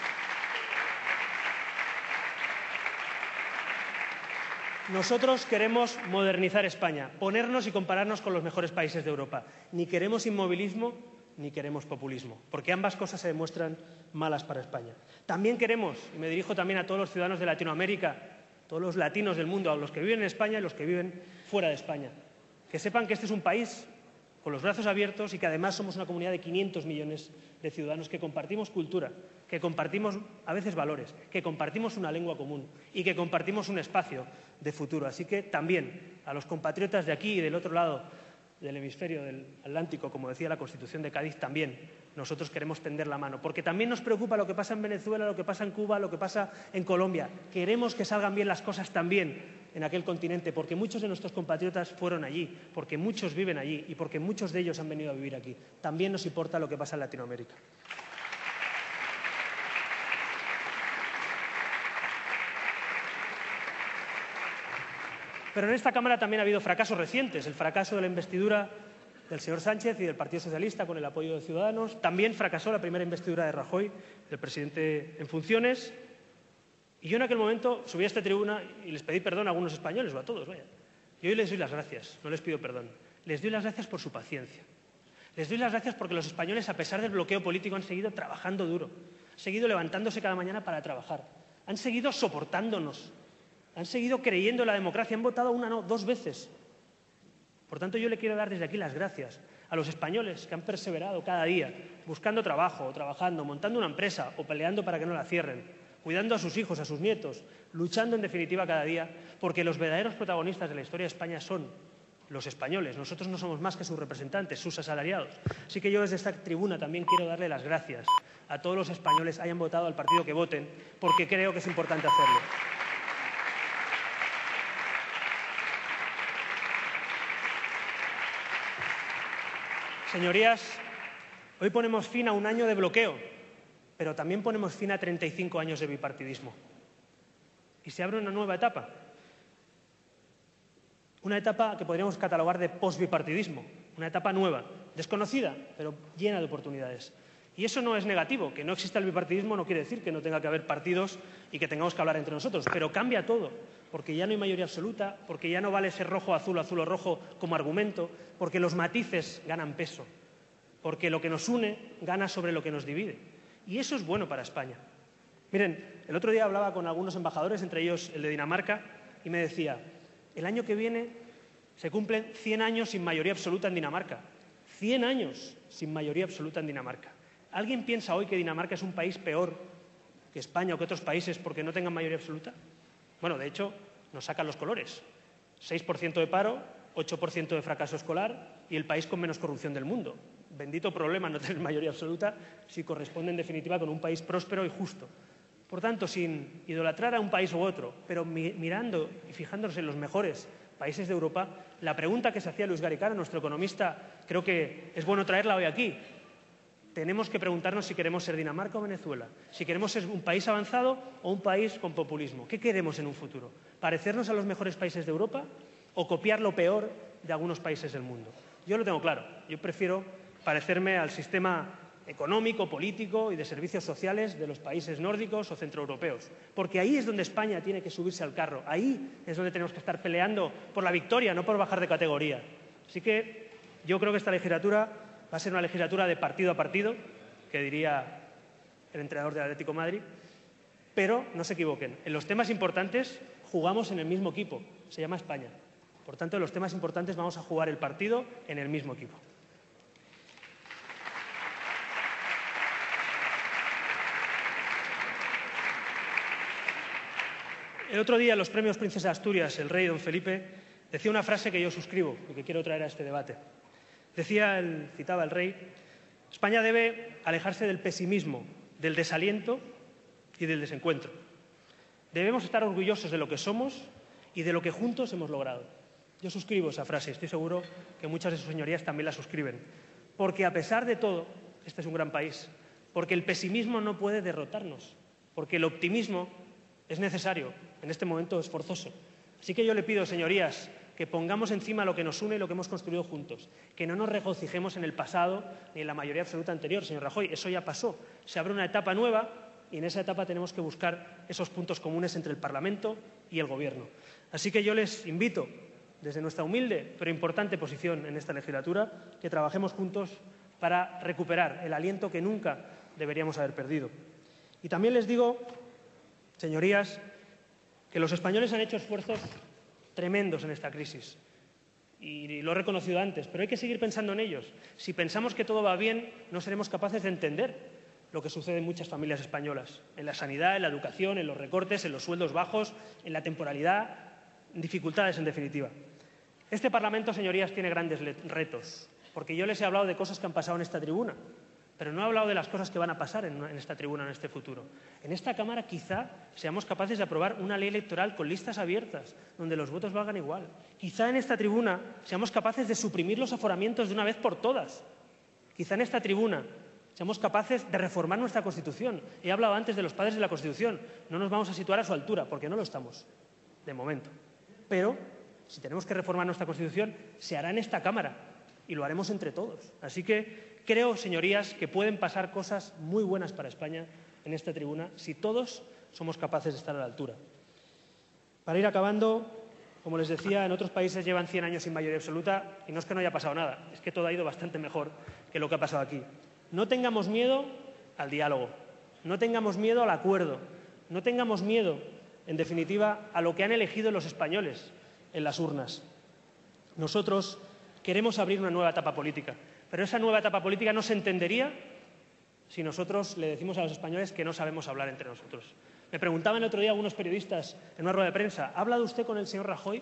Nosotros queremos modernizar España, ponernos y compararnos con los mejores países de Europa. Ni queremos inmovilismo ni queremos populismo, porque ambas cosas se demuestran malas para España. También queremos, y me dirijo también a todos los ciudadanos de Latinoamérica, todos los latinos del mundo, a los que viven en España y los que viven fuera de España, que sepan que este es un país con los brazos abiertos y que además somos una comunidad de quinientos millones de ciudadanos que compartimos cultura, que compartimos a veces valores, que compartimos una lengua común y que compartimos un espacio de futuro. Así que también a los compatriotas de aquí y del otro lado del hemisferio del Atlántico, como decía la Constitución de Cádiz, también nosotros queremos tender la mano, porque también nos preocupa lo que pasa en Venezuela, lo que pasa en Cuba, lo que pasa en Colombia. Queremos que salgan bien las cosas también en aquel continente, porque muchos de nuestros compatriotas fueron allí, porque muchos viven allí y porque muchos de ellos han venido a vivir aquí. También nos importa lo que pasa en Latinoamérica. Pero en esta Cámara también ha habido fracasos recientes. El fracaso de la investidura del señor Sánchez y del Partido Socialista con el apoyo de Ciudadanos. También fracasó la primera investidura de Rajoy, del presidente en funciones. Y yo en aquel momento subí a esta tribuna y les pedí perdón a algunos españoles, o a todos, vaya. Y hoy les doy las gracias, no les pido perdón. Les doy las gracias por su paciencia. Les doy las gracias porque los españoles, a pesar del bloqueo político, han seguido trabajando duro. Han seguido levantándose cada mañana para trabajar. Han seguido soportándonos. Han seguido creyendo en la democracia, han votado una, no, dos veces. Por tanto, yo le quiero dar desde aquí las gracias a los españoles que han perseverado cada día, buscando trabajo, trabajando, montando una empresa o peleando para que no la cierren, cuidando a sus hijos, a sus nietos, luchando en definitiva cada día, porque los verdaderos protagonistas de la historia de España son los españoles. Nosotros no somos más que sus representantes, sus asalariados. Así que yo desde esta tribuna también quiero darle las gracias a todos los españoles, hayan votado al partido que voten, porque creo que es importante hacerlo. Señorías, hoy ponemos fin a un año de bloqueo, pero también ponemos fin a treinta y cinco años de bipartidismo. Y se abre una nueva etapa. Una etapa que podríamos catalogar de posbipartidismo. Una etapa nueva, desconocida, pero llena de oportunidades. Y eso no es negativo. Que no exista el bipartidismo no quiere decir que no tenga que haber partidos y que tengamos que hablar entre nosotros. Pero cambia todo, porque ya no hay mayoría absoluta, porque ya no vale ser rojo, azul, azul o rojo como argumento, porque los matices ganan peso, porque lo que nos une gana sobre lo que nos divide. Y eso es bueno para España. Miren, el otro día hablaba con algunos embajadores, entre ellos el de Dinamarca, y me decía, el año que viene Se cumplen cien años sin mayoría absoluta en Dinamarca. cien años sin mayoría absoluta en Dinamarca. ¿Alguien piensa hoy que Dinamarca es un país peor que España o que otros países porque no tengan mayoría absoluta? Bueno, de hecho, nos sacan los colores. seis por ciento de paro, ocho por ciento de fracaso escolar y el país con menos corrupción del mundo. Bendito problema no tener mayoría absoluta si corresponde en definitiva con un país próspero y justo. Por tanto, sin idolatrar a un país u otro, pero mi mirando y fijándonos en los mejores países de Europa, la pregunta que se hacía Luis Garicano, nuestro economista, creo que es bueno traerla hoy aquí. Tenemos que preguntarnos si queremos ser Dinamarca o Venezuela, si queremos ser un país avanzado o un país con populismo. ¿Qué queremos en un futuro? ¿Parecernos a los mejores países de Europa o copiar lo peor de algunos países del mundo? Yo lo tengo claro. Yo prefiero parecerme al sistema económico, político y de servicios sociales de los países nórdicos o centroeuropeos, porque ahí es donde España tiene que subirse al carro, ahí es donde tenemos que estar peleando por la victoria, no por bajar de categoría. Así que yo creo que esta legislatura va a ser una legislatura de partido a partido, que diría el entrenador del Atlético de Madrid, pero no se equivoquen, en los temas importantes jugamos en el mismo equipo, se llama España. Por tanto, en los temas importantes vamos a jugar el partido en el mismo equipo. El otro día, en los premios Princesa de Asturias, el rey don Felipe decía una frase que yo suscribo y que quiero traer a este debate. Decía, el, citaba el rey, España debe alejarse del pesimismo, del desaliento y del desencuentro. Debemos estar orgullosos de lo que somos y de lo que juntos hemos logrado. Yo suscribo esa frase, estoy seguro que muchas de sus señorías también la suscriben. Porque a pesar de todo, este es un gran país, porque el pesimismo no puede derrotarnos, porque el optimismo es necesario, en este momento es forzoso. Así que yo le pido, señorías, que pongamos encima lo que nos une y lo que hemos construido juntos, que no nos regocijemos en el pasado ni en la mayoría absoluta anterior, señor Rajoy, eso ya pasó. Se abre una etapa nueva y en esa etapa tenemos que buscar esos puntos comunes entre el Parlamento y el Gobierno. Así que yo les invito, desde nuestra humilde pero importante posición en esta legislatura, que trabajemos juntos para recuperar el aliento que nunca deberíamos haber perdido. Y también les digo, señorías, que los españoles han hecho esfuerzos tremendos en esta crisis. Y lo he reconocido antes, pero hay que seguir pensando en ellos. Si pensamos que todo va bien, no seremos capaces de entender lo que sucede en muchas familias españolas. En la sanidad, en la educación, en los recortes, en los sueldos bajos, en la temporalidad, en dificultades, en definitiva. Este Parlamento, señorías, tiene grandes retos, porque yo les he hablado de cosas que han pasado en esta tribuna, pero no he hablado de las cosas que van a pasar en, en esta tribuna, en este futuro. En esta Cámara quizá seamos capaces de aprobar una ley electoral con listas abiertas, donde los votos valgan igual. Quizá en esta tribuna seamos capaces de suprimir los aforamientos de una vez por todas. Quizá en esta tribuna seamos capaces de reformar nuestra Constitución. He hablado antes de los padres de la Constitución. No nos vamos a situar a su altura, porque no lo estamos, de momento. Pero, si tenemos que reformar nuestra Constitución, se hará en esta Cámara y lo haremos entre todos. Así que creo, señorías, que pueden pasar cosas muy buenas para España en esta tribuna si todos somos capaces de estar a la altura. Para ir acabando, como les decía, en otros países llevan cien años sin mayoría absoluta y no es que no haya pasado nada, es que todo ha ido bastante mejor que lo que ha pasado aquí. No tengamos miedo al diálogo, no tengamos miedo al acuerdo, no tengamos miedo, en definitiva, a lo que han elegido los españoles en las urnas. Nosotros queremos abrir una nueva etapa política. Pero esa nueva etapa política no se entendería si nosotros le decimos a los españoles que no sabemos hablar entre nosotros. Me preguntaban el otro día algunos periodistas en una rueda de prensa, ¿ha hablado usted con el señor Rajoy?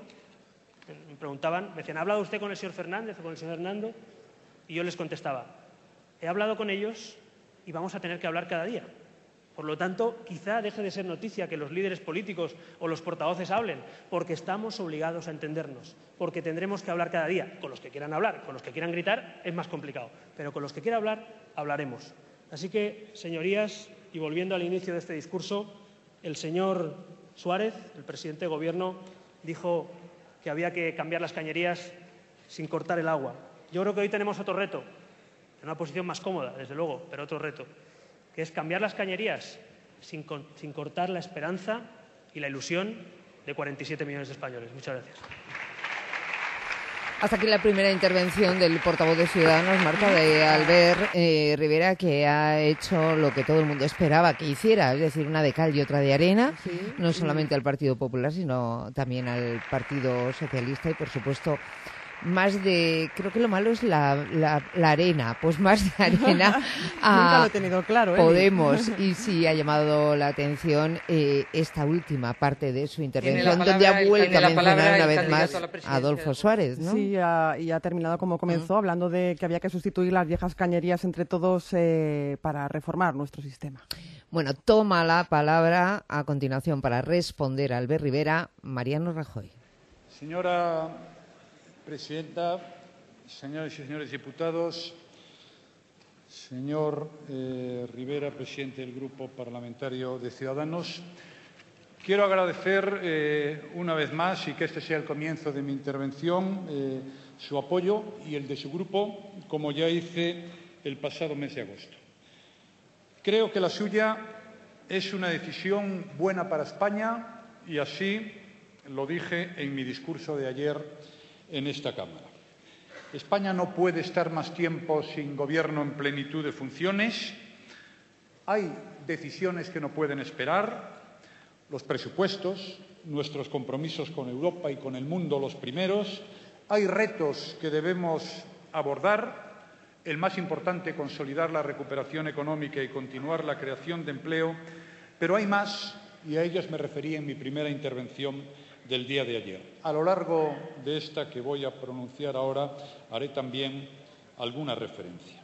Me preguntaban, me decían, ¿ha hablado usted con el señor Fernández o con el señor Hernando? Y yo les contestaba, he hablado con ellos y vamos a tener que hablar cada día. Por lo tanto, quizá deje de ser noticia que los líderes políticos o los portavoces hablen, porque estamos obligados a entendernos, porque tendremos que hablar cada día. Con los que quieran hablar, con los que quieran gritar es más complicado, pero con los que quieran hablar, hablaremos. Así que, señorías, y volviendo al inicio de este discurso, el señor Suárez, el presidente de Gobierno, dijo que había que cambiar las cañerías sin cortar el agua. Yo creo que hoy tenemos otro reto, en una posición más cómoda, desde luego, pero otro reto, que es cambiar las cañerías sin, sin cortar la esperanza y la ilusión de cuarenta y siete millones de españoles. Muchas gracias. Hasta aquí la primera intervención del portavoz de Ciudadanos, Marta, de Albert eh, Rivera, que ha hecho lo que todo el mundo esperaba que hiciera, es decir, una de cal y otra de arena, Sí. no solamente al Partido Popular, sino también al Partido Socialista y, por supuesto, más de, creo que lo malo es la, la, la arena, pues más de arena a Nunca lo he tenido claro, Eli. Podemos. Y sí ha llamado la atención eh, esta última parte de su intervención, palabra donde ha el vuelto a can- la mencionar palabra una el vez candidato más a la presidencia a Adolfo del Suárez, ¿no? Sí, ya- y ha terminado como comenzó, hablando de que había que sustituir las viejas cañerías entre todos eh, para reformar nuestro sistema. Bueno, toma la palabra a continuación para responder a Albert Rivera, Mariano Rajoy. Señora presidenta, señores y señores diputados, señor eh, Rivera, presidente del Grupo Parlamentario de Ciudadanos, quiero agradecer eh, una vez más, y que este sea el comienzo de mi intervención, eh, su apoyo y el de su grupo, como ya hice el pasado mes de agosto. Creo que la suya es una decisión buena para España y así lo dije en mi discurso de ayer en esta Cámara. España no puede estar más tiempo sin gobierno en plenitud de funciones. Hay decisiones que no pueden esperar. Los presupuestos, nuestros compromisos con Europa y con el mundo los primeros. Hay retos que debemos abordar. El más importante, consolidar la recuperación económica y continuar la creación de empleo. Pero hay más, y a ellas me referí en mi primera intervención del día de ayer. A lo largo de esta que voy a pronunciar ahora, haré también alguna referencia.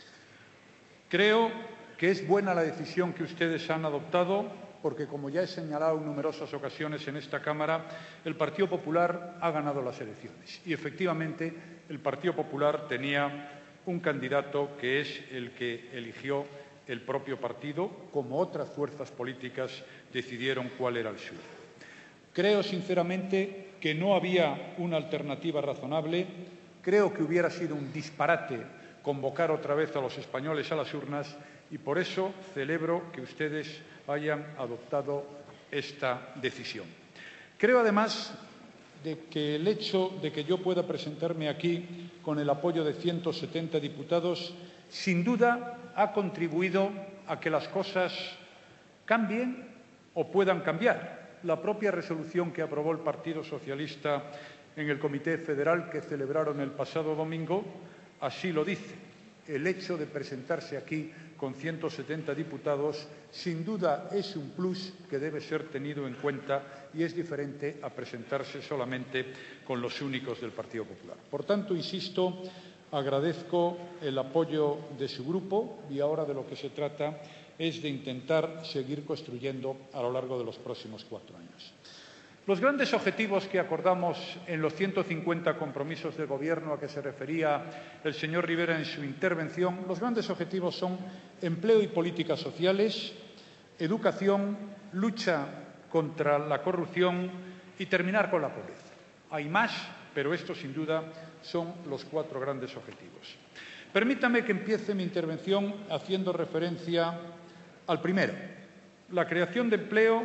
Creo que es buena la decisión que ustedes han adoptado, porque, como ya he señalado en numerosas ocasiones en esta Cámara, el Partido Popular ha ganado las elecciones. Y, efectivamente, el Partido Popular tenía un candidato que es el que eligió el propio partido, como otras fuerzas políticas decidieron cuál era el suyo. Creo, sinceramente, que no había una alternativa razonable. Creo que hubiera sido un disparate convocar otra vez a los españoles a las urnas y, por eso, celebro que ustedes hayan adoptado esta decisión. Creo, además, de que el hecho de que yo pueda presentarme aquí con el apoyo de ciento setenta diputados, sin duda ha contribuido a que las cosas cambien o puedan cambiar. La propia resolución que aprobó el Partido Socialista en el Comité Federal que celebraron el pasado domingo así lo dice. El hecho de presentarse aquí con ciento setenta diputados sin duda es un plus que debe ser tenido en cuenta y es diferente a presentarse solamente con los únicos del Partido Popular. Por tanto, insisto, agradezco el apoyo de su grupo y ahora de lo que se trata es de intentar seguir construyendo a lo largo de los próximos cuatro años. Los grandes objetivos que acordamos en los ciento cincuenta compromisos de Gobierno a que se refería el señor Rivera en su intervención, los grandes objetivos son empleo y políticas sociales, educación, lucha contra la corrupción y terminar con la pobreza. Hay más, pero estos sin duda son los cuatro grandes objetivos. Permítame que empiece mi intervención haciendo referencia al primero, la creación de empleo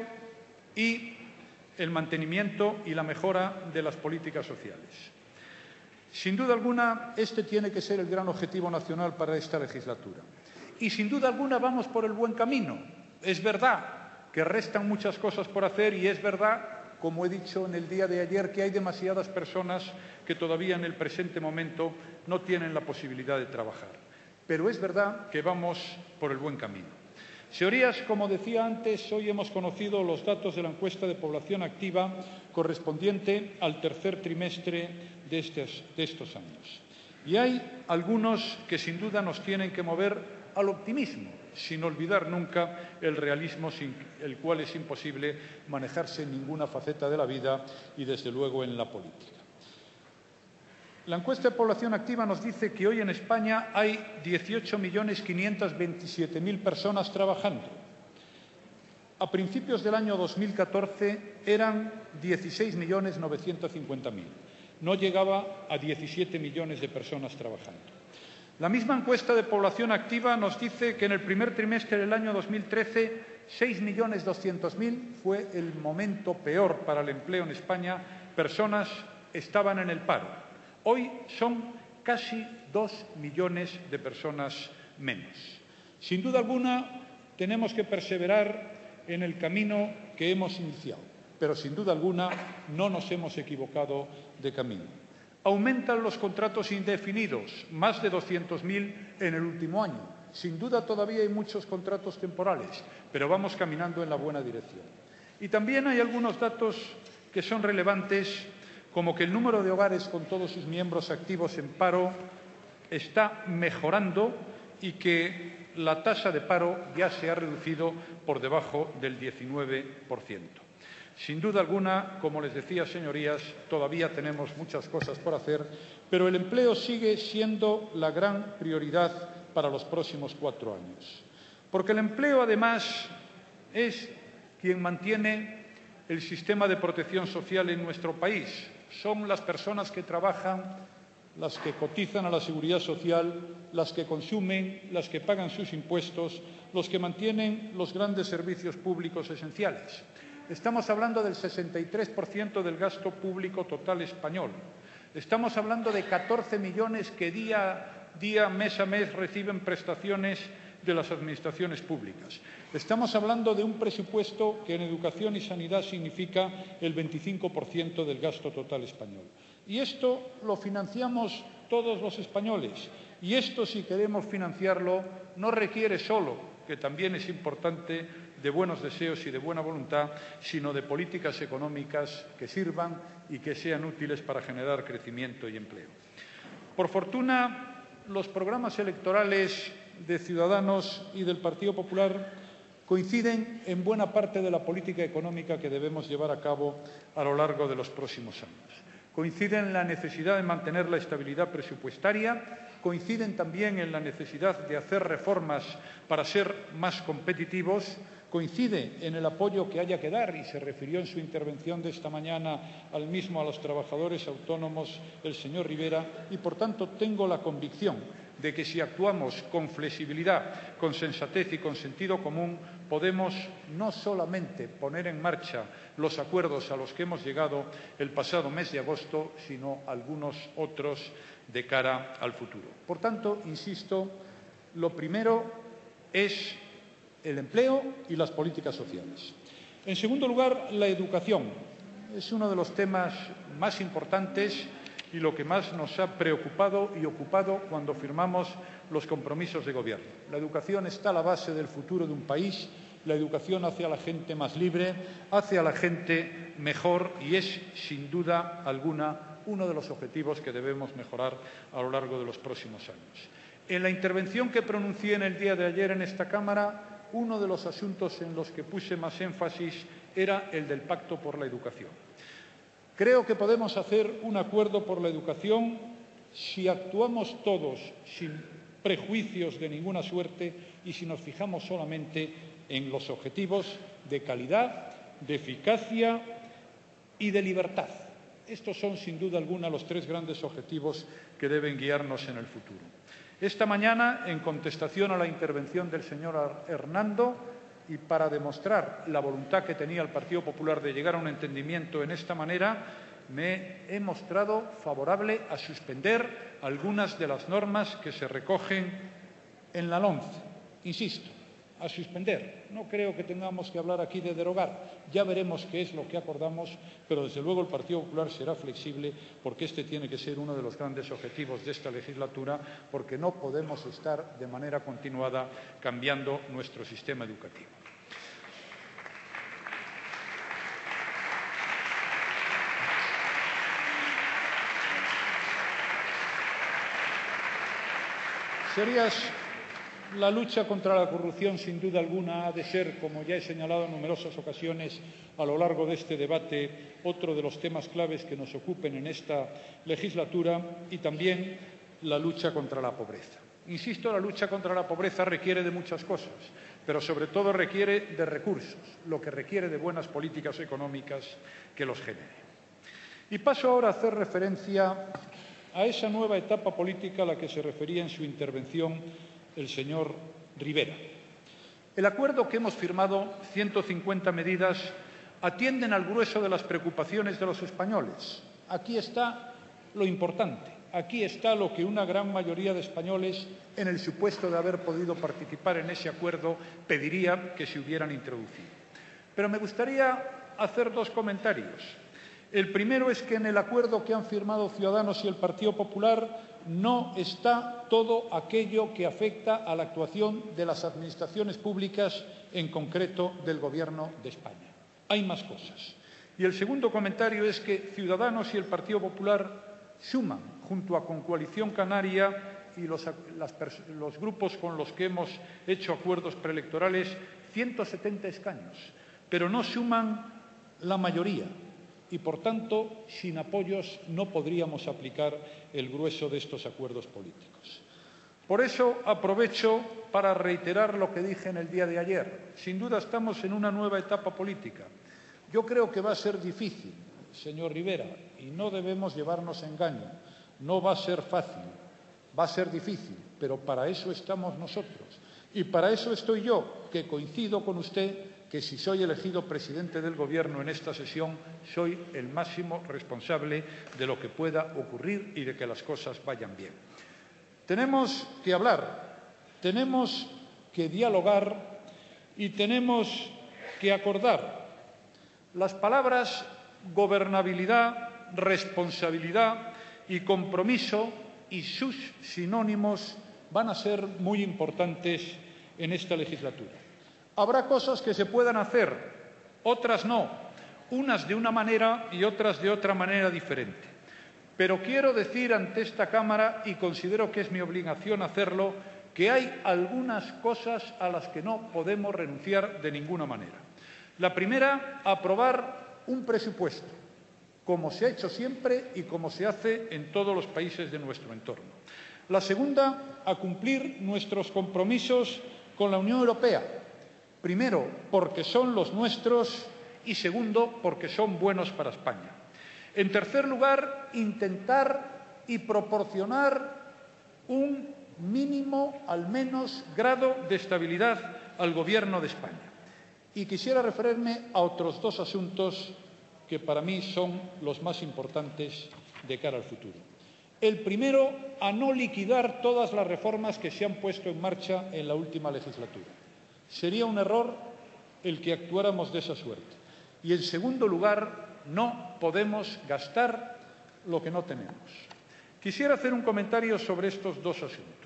y el mantenimiento y la mejora de las políticas sociales. Sin duda alguna, este tiene que ser el gran objetivo nacional para esta legislatura. Y sin duda alguna vamos por el buen camino. Es verdad que restan muchas cosas por hacer y es verdad, como he dicho en el día de ayer, que hay demasiadas personas que todavía en el presente momento no tienen la posibilidad de trabajar. Pero es verdad que vamos por el buen camino. Señorías, como decía antes, hoy hemos conocido los datos de la encuesta de población activa correspondiente al tercer trimestre de estos, de estos años. Y hay algunos que sin duda nos tienen que mover al optimismo, sin olvidar nunca el realismo sin el cual es imposible manejarse en ninguna faceta de la vida y, desde luego, en la política. La encuesta de población activa nos dice que hoy en España hay dieciocho millones quinientos veintisiete mil personas trabajando. A principios del año dos mil catorce eran dieciséis millones novecientos cincuenta mil. No llegaba a diecisiete millones de personas trabajando. La misma encuesta de población activa nos dice que en el primer trimestre del año dos mil trece, seis millones doscientos mil fue el momento peor para el empleo en España. Personas estaban en el paro. Hoy son casi dos millones de personas menos. Sin duda alguna, tenemos que perseverar en el camino que hemos iniciado, pero sin duda alguna no nos hemos equivocado de camino. Aumentan los contratos indefinidos, más de doscientos mil en el último año. Sin duda todavía hay muchos contratos temporales, pero vamos caminando en la buena dirección. Y también hay algunos datos que son relevantes, como que el número de hogares con todos sus miembros activos en paro está mejorando y que la tasa de paro ya se ha reducido por debajo del diecinueve por ciento. Sin duda alguna, como les decía, señorías, todavía tenemos muchas cosas por hacer, pero el empleo sigue siendo la gran prioridad para los próximos cuatro años. Porque el empleo, además, es quien mantiene el sistema de protección social en nuestro país. Son las personas que trabajan, las que cotizan a la seguridad social, las que consumen, las que pagan sus impuestos, los que mantienen los grandes servicios públicos esenciales. Estamos hablando del sesenta y tres por ciento del gasto público total español. Estamos hablando de catorce millones que día a día, mes a mes, reciben prestaciones de las administraciones públicas. Estamos hablando de un presupuesto que en educación y sanidad significa el veinticinco por ciento del gasto total español. Y esto lo financiamos todos los españoles. Y esto, si queremos financiarlo, no requiere solo, que también es importante, de buenos deseos y de buena voluntad, sino de políticas económicas que sirvan y que sean útiles para generar crecimiento y empleo. Por fortuna, los programas electorales de Ciudadanos y del Partido Popular coinciden en buena parte de la política económica que debemos llevar a cabo a lo largo de los próximos años. Coinciden en la necesidad de mantener la estabilidad presupuestaria, coinciden también en la necesidad de hacer reformas para ser más competitivos, coincide en el apoyo que haya que dar, y se refirió en su intervención de esta mañana al mismo a los trabajadores autónomos el señor Rivera, y por tanto tengo la convicción de que si actuamos con flexibilidad, con sensatez y con sentido común, podemos no solamente poner en marcha los acuerdos a los que hemos llegado el pasado mes de agosto, sino algunos otros de cara al futuro. Por tanto, insisto, lo primero es el empleo y las políticas sociales. En segundo lugar, la educación. Es uno de los temas más importantes y lo que más nos ha preocupado y ocupado cuando firmamos los compromisos de gobierno. La educación está a la base del futuro de un país. La educación hace a la gente más libre, hace a la gente mejor y es, sin duda alguna, uno de los objetivos que debemos mejorar a lo largo de los próximos años. En la intervención que pronuncié en el día de ayer en esta Cámara, uno de los asuntos en los que puse más énfasis era el del Pacto por la Educación. Creo que podemos hacer un acuerdo por la educación si actuamos todos sin prejuicios de ninguna suerte y si nos fijamos solamente en los objetivos de calidad, de eficacia y de libertad. Estos son, sin duda alguna, los tres grandes objetivos que deben guiarnos en el futuro. Esta mañana, en contestación a la intervención del señor Hernando y para demostrar la voluntad que tenía el Partido Popular de llegar a un entendimiento en esta manera, me he mostrado favorable a suspender algunas de las normas que se recogen en la LOMCE. Insisto, a suspender. No creo que tengamos que hablar aquí de derogar. Ya veremos qué es lo que acordamos, pero desde luego el Partido Popular será flexible porque este tiene que ser uno de los grandes objetivos de esta legislatura, porque no podemos estar de manera continuada cambiando nuestro sistema educativo. Serías La lucha contra la corrupción, sin duda alguna, ha de ser, como ya he señalado en numerosas ocasiones a lo largo de este debate, otro de los temas claves que nos ocupen en esta legislatura, y también la lucha contra la pobreza. Insisto, la lucha contra la pobreza requiere de muchas cosas, pero sobre todo requiere de recursos, lo que requiere de buenas políticas económicas que los generen. Y paso ahora a hacer referencia a esa nueva etapa política a la que se refería en su intervención el señor Rivera. El acuerdo que hemos firmado, ciento cincuenta medidas, atienden al grueso de las preocupaciones de los españoles. Aquí está lo importante. Aquí está lo que una gran mayoría de españoles, en el supuesto de haber podido participar en ese acuerdo, pediría que se hubieran introducido. Pero me gustaría hacer dos comentarios. El primero es que en el acuerdo que han firmado Ciudadanos y el Partido Popular no está todo aquello que afecta a la actuación de las administraciones públicas, en concreto del Gobierno de España. Hay más cosas. Y el segundo comentario es que Ciudadanos y el Partido Popular suman, junto a con Coalición Canaria y los, las, los grupos con los que hemos hecho acuerdos preelectorales, ciento setenta escaños, pero no suman la mayoría y, por tanto, sin apoyos no podríamos aplicar el grueso de estos acuerdos políticos. Por eso aprovecho para reiterar lo que dije en el día de ayer. Sin duda estamos en una nueva etapa política. Yo creo que va a ser difícil, señor Rivera, y no debemos llevarnos a engaño. No va a ser fácil, va a ser difícil, pero para eso estamos nosotros. Y para eso estoy yo, que coincido con usted que si soy elegido presidente del Gobierno en esta sesión, soy el máximo responsable de lo que pueda ocurrir y de que las cosas vayan bien. Tenemos que hablar, tenemos que dialogar y tenemos que acordar. Las palabras gobernabilidad, responsabilidad y compromiso y sus sinónimos van a ser muy importantes en esta legislatura. Habrá cosas que se puedan hacer, otras no, unas de una manera y otras de otra manera diferente. Pero quiero decir ante esta Cámara, y considero que es mi obligación hacerlo, que hay algunas cosas a las que no podemos renunciar de ninguna manera. La primera, aprobar un presupuesto, como se ha hecho siempre y como se hace en todos los países de nuestro entorno. La segunda, a cumplir nuestros compromisos con la Unión Europea. Primero, porque son los nuestros y segundo, porque son buenos para España. En tercer lugar, intentar y proporcionar un mínimo, al menos, grado de estabilidad al Gobierno de España. Y quisiera referirme a otros dos asuntos que para mí son los más importantes de cara al futuro. El primero, a no liquidar todas las reformas que se han puesto en marcha en la última legislatura. Sería un error el que actuáramos de esa suerte. Y, en segundo lugar, no podemos gastar lo que no tenemos. Quisiera hacer un comentario sobre estos dos asuntos.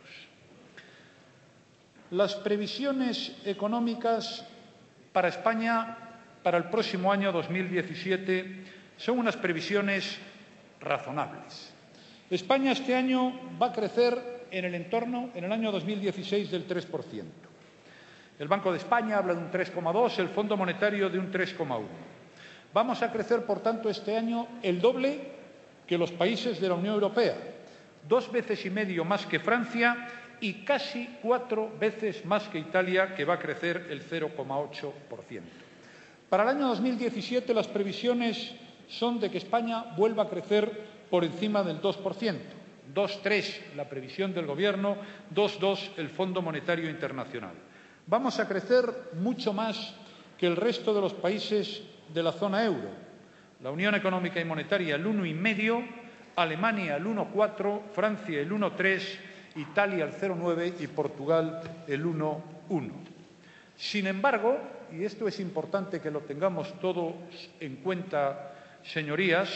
Las previsiones económicas para España para el próximo año dos mil diecisiete son unas previsiones razonables. España este año va a crecer en el entorno, en el año dos mil dieciséis, del tres por ciento. El Banco de España habla de un tres coma dos, el Fondo Monetario de un tres coma uno. Vamos a crecer, por tanto, este año el doble que los países de la Unión Europea, dos veces y medio más que Francia y casi cuatro veces más que Italia, que va a crecer el cero coma ocho por ciento. Para el año dos mil diecisiete las previsiones son de que España vuelva a crecer por encima del dos por ciento. dos coma tres la previsión del Gobierno, dos coma dos el Fondo Monetario Internacional. Vamos a crecer mucho más que el resto de los países de la zona euro. La Unión Económica y Monetaria el uno coma cinco, Alemania el uno coma cuatro, Francia el uno coma tres, Italia el cero coma nueve y Portugal el uno coma uno. Sin embargo, y esto es importante que lo tengamos todos en cuenta, señorías,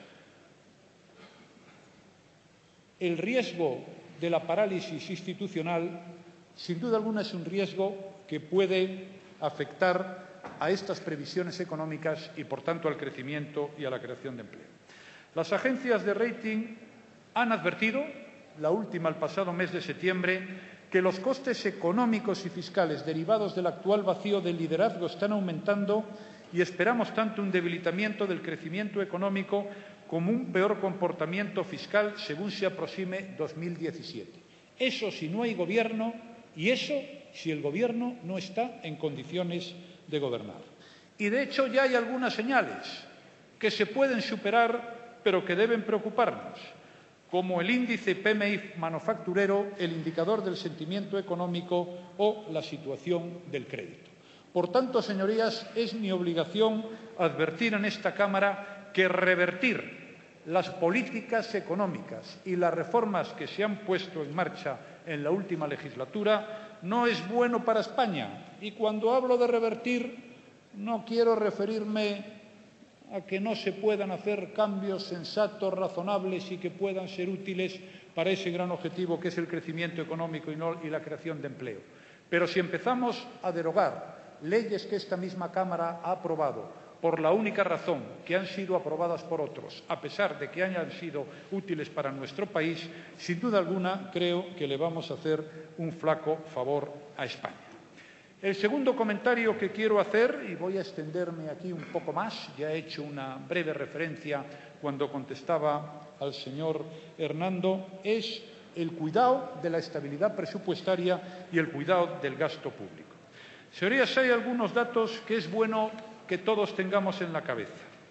el riesgo de la parálisis institucional, sin duda alguna, es un riesgo que puede afectar a estas previsiones económicas y, por tanto, al crecimiento y a la creación de empleo. Las agencias de rating han advertido, la última el pasado mes de septiembre, que los costes económicos y fiscales derivados del actual vacío de liderazgo están aumentando y esperamos tanto un debilitamiento del crecimiento económico como un peor comportamiento fiscal según se aproxime dos mil diecisiete. Eso si no hay gobierno y eso si el gobierno no está en condiciones de gobernar. Y, de hecho, ya hay algunas señales que se pueden superar pero que deben preocuparnos, como el índice P M I manufacturero, el indicador del sentimiento económico o la situación del crédito. Por tanto, señorías, es mi obligación advertir en esta Cámara que revertir las políticas económicas y las reformas que se han puesto en marcha en la última legislatura no es bueno para España. Y cuando hablo de revertir, no quiero referirme a que no se puedan hacer cambios sensatos, razonables y que puedan ser útiles para ese gran objetivo que es el crecimiento económico y, no, y la creación de empleo. Pero si empezamos a derogar leyes que esta misma Cámara ha aprobado por la única razón que han sido aprobadas por otros, a pesar de que hayan sido útiles para nuestro país, sin duda alguna creo que le vamos a hacer un flaco favor a España. El segundo comentario que quiero hacer, y voy a extenderme aquí un poco más, ya he hecho una breve referencia cuando contestaba al señor Hernando, es el cuidado de la estabilidad presupuestaria y el cuidado del gasto público. Señorías, hay algunos datos que es bueno que todos tengamos en la cabeza.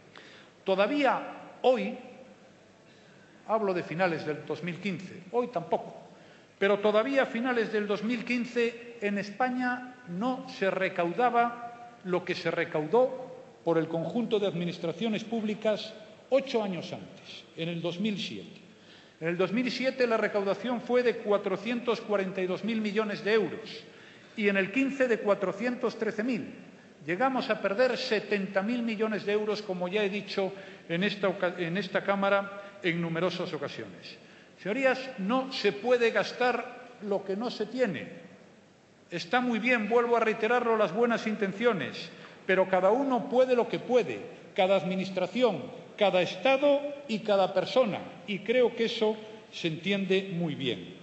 Todavía hoy, hablo de finales del dos mil quince, hoy tampoco, pero todavía a finales del dos mil quince en España no se recaudaba lo que se recaudó por el conjunto de administraciones públicas ocho años antes, en el dos mil siete. En el dos mil siete la recaudación fue de cuatrocientos cuarenta y dos mil millones de euros y en el quince de cuatrocientos trece mil. Llegamos a perder setenta mil millones de euros, como ya he dicho en esta, en esta Cámara en numerosas ocasiones. Señorías, no se puede gastar lo que no se tiene. Está muy bien, vuelvo a reiterarlo, las buenas intenciones, pero cada uno puede lo que puede, cada administración, cada Estado y cada persona, y creo que eso se entiende muy bien.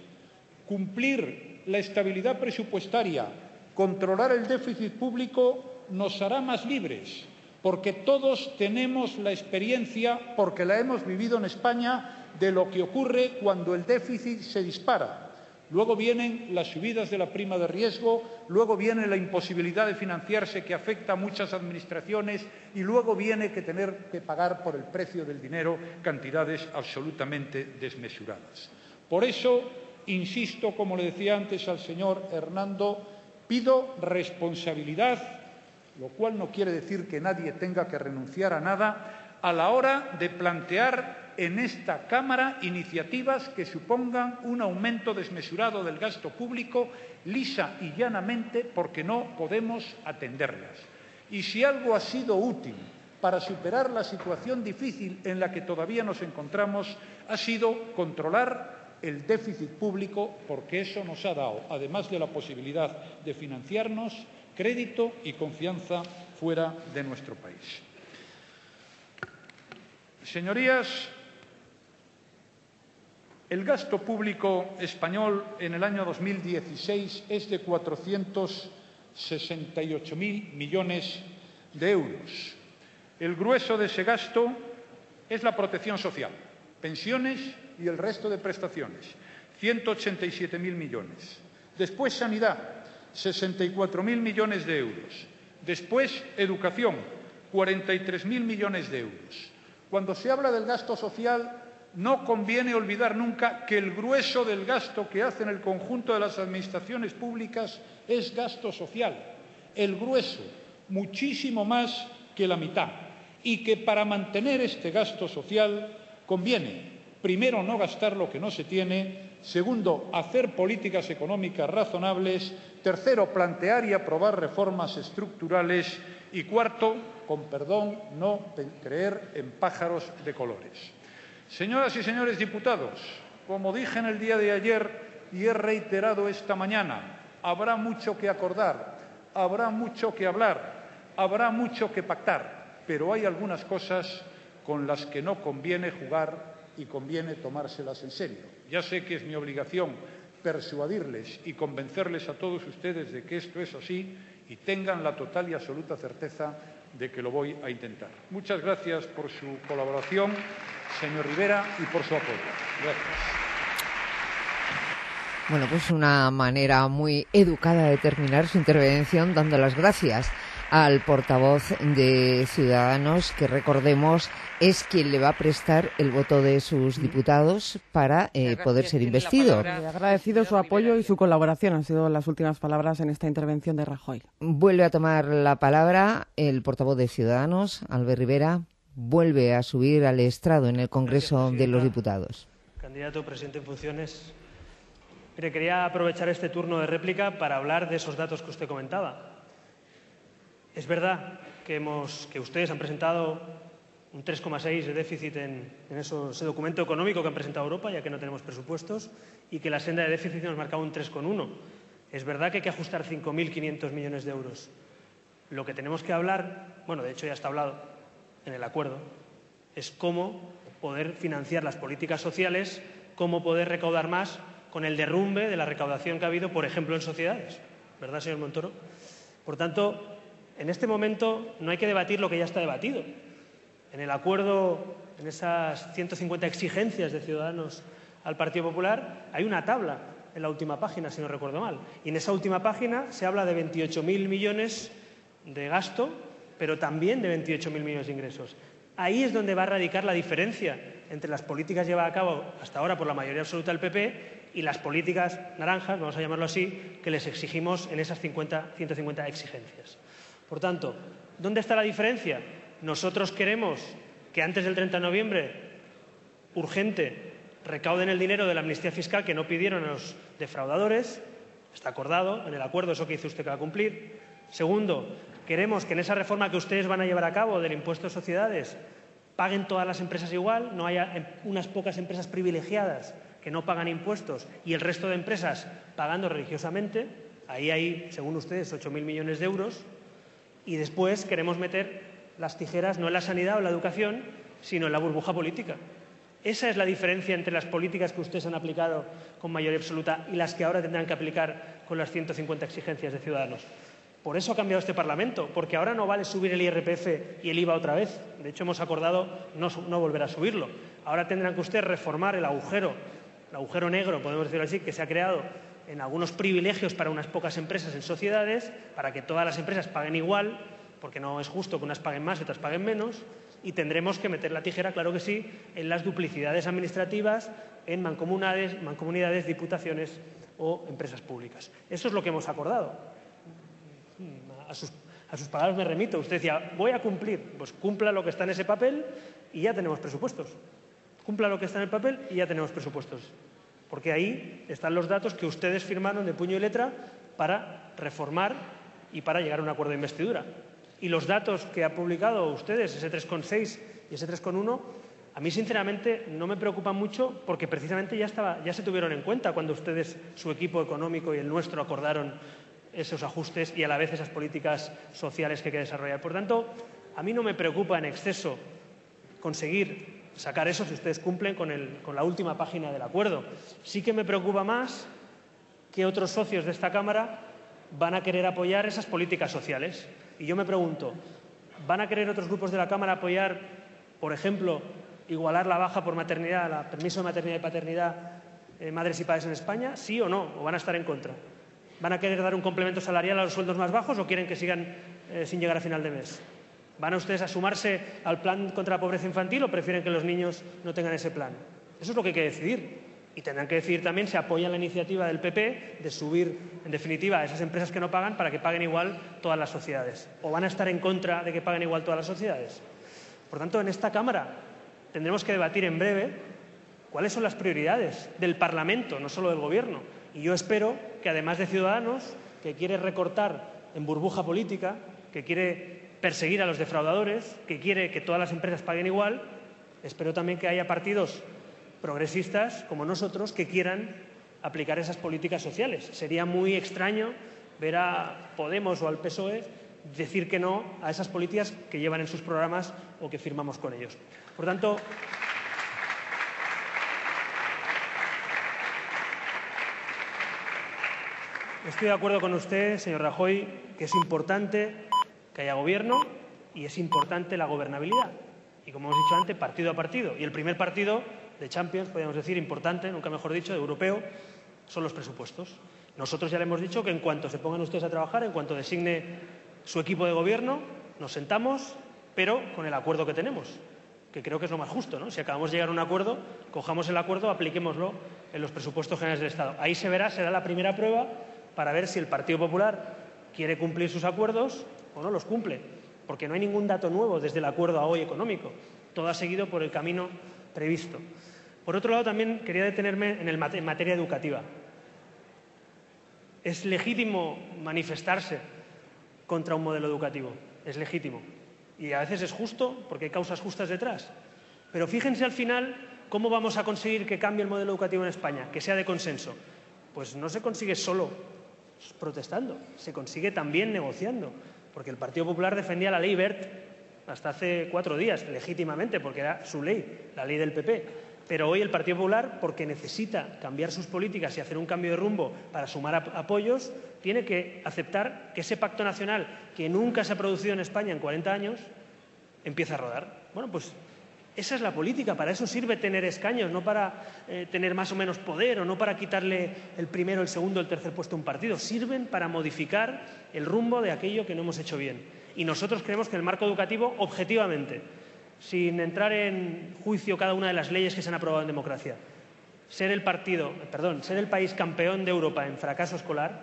Cumplir la estabilidad presupuestaria, controlar el déficit público nos hará más libres, porque todos tenemos la experiencia, porque la hemos vivido en España, de lo que ocurre cuando el déficit se dispara. Luego vienen las subidas de la prima de riesgo, luego viene la imposibilidad de financiarse que afecta a muchas administraciones y luego viene que tener que pagar por el precio del dinero cantidades absolutamente desmesuradas. Por eso, insisto, como le decía antes al señor Hernando, pido responsabilidad, lo cual no quiere decir que nadie tenga que renunciar a nada, a la hora de plantear en esta Cámara iniciativas que supongan un aumento desmesurado del gasto público, lisa y llanamente porque no podemos atenderlas. Y si algo ha sido útil para superar la situación difícil en la que todavía nos encontramos, ha sido controlar el déficit público, porque eso nos ha dado, además de la posibilidad de financiarnos, crédito y confianza fuera de nuestro país. Señorías, el gasto público español en el año dos mil dieciséis es de cuatrocientos sesenta y ocho mil millones de euros. El grueso de ese gasto es la protección social, pensiones y el resto de prestaciones, ciento ochenta y siete mil millones. Después, sanidad, sesenta y cuatro mil millones de euros. Después, educación, cuarenta y tres mil millones de euros. Cuando se habla del gasto social, no conviene olvidar nunca que el grueso del gasto que hacen el conjunto de las administraciones públicas es gasto social. El grueso, muchísimo más que la mitad. Y que para mantener este gasto social conviene, primero, no gastar lo que no se tiene, segundo, hacer políticas económicas razonables, tercero, plantear y aprobar reformas estructurales y cuarto, con perdón, no creer en pájaros de colores. Señoras y señores diputados, como dije en el día de ayer y he reiterado esta mañana, habrá mucho que acordar, habrá mucho que hablar, habrá mucho que pactar, pero hay algunas cosas con las que no conviene jugar y conviene tomárselas en serio. Ya sé que es mi obligación persuadirles y convencerles a todos ustedes de que esto es así y tengan la total y absoluta certeza de que lo voy a intentar. Muchas gracias por su colaboración, señor Rivera, y por su apoyo. Gracias. Bueno, pues una manera muy educada de terminar su intervención, dando las gracias al portavoz de Ciudadanos, que recordemos es quien le va a prestar el voto de sus diputados para eh, poder ser investido. Le he agradecido su apoyo y su colaboración, han sido las últimas palabras en esta intervención de Rajoy. Vuelve a tomar la palabra el portavoz de Ciudadanos, Albert Rivera. vuelve a subir al estrado en el Congreso Gracias, de los presidenta. Diputados. Candidato presidente en funciones. Mire, quería aprovechar este turno de réplica para hablar de esos datos que usted comentaba. Es verdad que, hemos, que ustedes han presentado un tres coma seis de déficit en, en eso, ese documento económico que han presentado Europa, ya que no tenemos presupuestos, y que la senda de déficit nos marcaba un tres coma uno. Es verdad que hay que ajustar cinco mil quinientos millones de euros. Lo que tenemos que hablar, bueno, de hecho ya está hablado en el acuerdo, es cómo poder financiar las políticas sociales, cómo poder recaudar más con el derrumbe de la recaudación que ha habido, por ejemplo, en sociedades. ¿Verdad, señor Montoro? Por tanto, en este momento no hay que debatir lo que ya está debatido. En el acuerdo, en esas ciento cincuenta exigencias de Ciudadanos al Partido Popular, hay una tabla en la última página, si no recuerdo mal. Y en esa última página se habla de veintiocho mil millones de gasto, pero también de veintiocho mil millones de ingresos. Ahí es donde va a radicar la diferencia entre las políticas llevadas a cabo hasta ahora por la mayoría absoluta del P P y las políticas naranjas, vamos a llamarlo así, que les exigimos en esas cincuenta, ciento cincuenta exigencias. Por tanto, ¿dónde está la diferencia? Nosotros queremos que antes del treinta de noviembre, urgente, recauden el dinero de la amnistía fiscal que no pidieron a los defraudadores. Está acordado en el acuerdo, eso que dice usted que va a cumplir. Segundo, queremos que en esa reforma que ustedes van a llevar a cabo del impuesto de sociedades paguen todas las empresas igual, no haya unas pocas empresas privilegiadas que no pagan impuestos y el resto de empresas pagando religiosamente. Ahí hay, según ustedes, ocho mil millones de euros. Y después queremos meter las tijeras no en la sanidad o en la educación, sino en la burbuja política. Esa es la diferencia entre las políticas que ustedes han aplicado con mayoría absoluta y las que ahora tendrán que aplicar con las ciento cincuenta exigencias de Ciudadanos. Por eso ha cambiado este Parlamento, porque ahora no vale subir el I R P F y el I V A otra vez. De hecho, hemos acordado no, no volver a subirlo. Ahora tendrán que ustedes reformar el agujero, el agujero negro, podemos decirlo así, que se ha creado en algunos privilegios para unas pocas empresas en sociedades, para que todas las empresas paguen igual, porque no es justo que unas paguen más y otras paguen menos, y tendremos que meter la tijera, claro que sí, en las duplicidades administrativas, en mancomunidades, mancomunidades, diputaciones o empresas públicas. Eso es lo que hemos acordado. A sus, a sus palabras me remito. Usted decía, voy a cumplir. Pues cumpla lo que está en ese papel y ya tenemos presupuestos. Cumpla lo que está en el papel y ya tenemos presupuestos. Porque ahí están los datos que ustedes firmaron de puño y letra para reformar y para llegar a un acuerdo de investidura. Y los datos que ha publicado ustedes, ese tres coma seis y ese tres coma uno, a mí sinceramente no me preocupan mucho porque precisamente ya, estaba, ya se tuvieron en cuenta cuando ustedes, su equipo económico y el nuestro, acordaron esos ajustes y a la vez esas políticas sociales que hay que desarrollar. Por tanto, a mí no me preocupa en exceso conseguir sacar eso si ustedes cumplen con, el, con la última página del acuerdo. Sí que me preocupa más que otros socios de esta Cámara van a querer apoyar esas políticas sociales. Y yo me pregunto, ¿van a querer otros grupos de la Cámara apoyar, por ejemplo, igualar la baja por maternidad, la permiso de maternidad y paternidad eh, madres y padres en España? ¿Sí o no? ¿O van a estar en contra? ¿Van a querer dar un complemento salarial a los sueldos más bajos o quieren que sigan eh, sin llegar a final de mes? ¿Van a ustedes a sumarse al plan contra la pobreza infantil o prefieren que los niños no tengan ese plan? Eso es lo que hay que decidir. Y tendrán que decidir también si apoyan la iniciativa del P P de subir, en definitiva, a esas empresas que no pagan para que paguen igual todas las sociedades. ¿O van a estar en contra de que paguen igual todas las sociedades? Por tanto, en esta Cámara tendremos que debatir en breve cuáles son las prioridades del Parlamento, no solo del Gobierno. Y yo espero que, además de Ciudadanos, que quiere recortar en burbuja política, que quiere perseguir a los defraudadores, que quiere que todas las empresas paguen igual, espero también que haya partidos progresistas como nosotros que quieran aplicar esas políticas sociales. Sería muy extraño ver a Podemos o al P S O E decir que no a esas políticas que llevan en sus programas o que firmamos con ellos. Por tanto, estoy de acuerdo con usted, señor Rajoy, que es importante que haya gobierno y es importante la gobernabilidad. Y como hemos dicho antes, partido a partido. Y el primer partido de Champions, podríamos decir, importante, nunca mejor dicho, de europeo, son los presupuestos. Nosotros ya le hemos dicho que en cuanto se pongan ustedes a trabajar, en cuanto designe su equipo de gobierno, nos sentamos, pero con el acuerdo que tenemos, que creo que es lo más justo, ¿no? Si acabamos de llegar a un acuerdo, cojamos el acuerdo, apliquémoslo en los presupuestos generales del Estado. Ahí se verá, será la primera prueba para ver si el Partido Popular quiere cumplir sus acuerdos o no los cumple. porque no hay ningún dato nuevo desde el acuerdo a hoy económico. Todo ha seguido por el camino previsto. Por otro lado, también quería detenerme en, el, en materia educativa. Es legítimo manifestarse contra un modelo educativo, es legítimo. Y a veces es justo porque hay causas justas detrás. Pero fíjense al final cómo vamos a conseguir que cambie el modelo educativo en España, que sea de consenso. Pues no se consigue solo protestando, se consigue también negociando. Porque el Partido Popular defendía la ley Wert hasta hace cuatro días, legítimamente, porque era su ley, la ley del P P. Pero hoy el Partido Popular, porque necesita cambiar sus políticas y hacer un cambio de rumbo para sumar apoyos, tiene que aceptar que ese pacto nacional, que nunca se ha producido en España en cuarenta años, empieza a rodar. Bueno, pues esa es la política, para eso sirve tener escaños, no para eh, tener más o menos poder o no para quitarle el primero, el segundo, el tercer puesto a un partido. Sirven para modificar el rumbo de aquello que no hemos hecho bien. Y nosotros creemos que el marco educativo, objetivamente, sin entrar en juicio cada una de las leyes que se han aprobado en democracia, ser el partido, perdón, ser el país campeón de Europa en fracaso escolar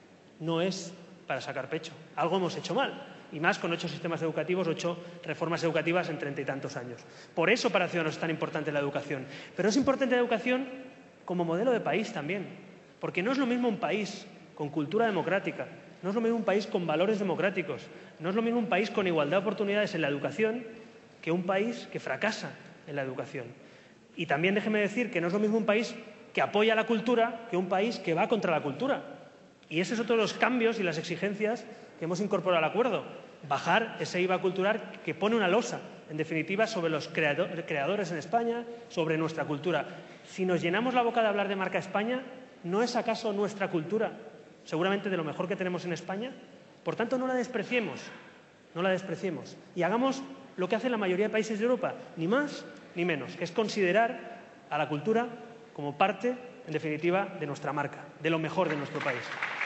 no es para sacar pecho. Algo hemos hecho mal. Y más con ocho sistemas educativos, ocho reformas educativas en treinta y tantos años. Por eso para Ciudadanos es tan importante la educación. Pero es importante la educación como modelo de país también. Porque no es lo mismo un país con cultura democrática, no es lo mismo un país con valores democráticos, no es lo mismo un país con igualdad de oportunidades en la educación que un país que fracasa en la educación. Y también déjeme decir que no es lo mismo un país que apoya la cultura que un país que va contra la cultura. Y ese es otro de los cambios y las exigencias que hemos incorporado al acuerdo. Bajar ese I V A cultural que pone una losa, en definitiva, sobre los creadores en España, sobre nuestra cultura. Si nos llenamos la boca de hablar de marca España, ¿no es acaso nuestra cultura seguramente de lo mejor que tenemos en España? Por tanto, no la despreciemos, no la despreciemos. Y hagamos lo que hacen la mayoría de países de Europa, ni más ni menos, que es considerar a la cultura como parte, en definitiva, de nuestra marca, de lo mejor de nuestro país.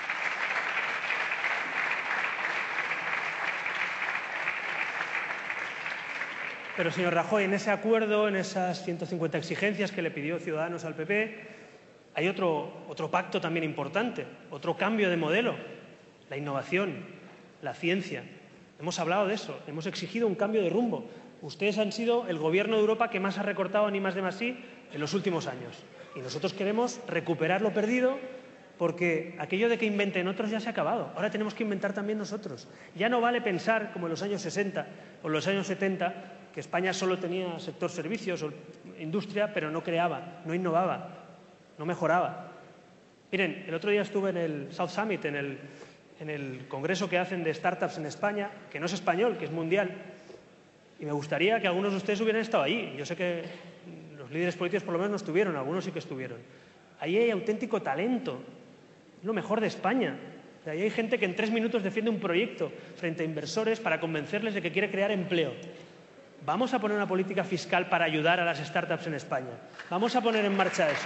Pero, señor Rajoy, en ese acuerdo, en esas ciento cincuenta exigencias que le pidió Ciudadanos al P P, hay otro, otro pacto también importante, otro cambio de modelo, la innovación, la ciencia. Hemos hablado de eso, hemos exigido un cambio de rumbo. Ustedes han sido el gobierno de Europa que más ha recortado en I más D más I en los últimos años. Y nosotros queremos recuperar lo perdido porque aquello de que inventen otros ya se ha acabado. Ahora tenemos que inventar también nosotros. Ya no vale pensar, como en los años sesenta o en los años setenta, que España solo tenía sector servicios o industria, pero no creaba, no innovaba, no mejoraba. Miren, el otro día estuve en el South Summit, en el, en el congreso que hacen de startups en España, que no es español, que es mundial, y me gustaría que algunos de ustedes hubieran estado allí. Yo sé que los líderes políticos por lo menos no estuvieron, algunos sí que estuvieron. Ahí hay auténtico talento, es lo mejor de España. Ahí hay gente que en tres minutos defiende un proyecto frente a inversores para convencerles de que quiere crear empleo. Vamos a poner una política fiscal para ayudar a las startups en España. Vamos a poner en marcha eso.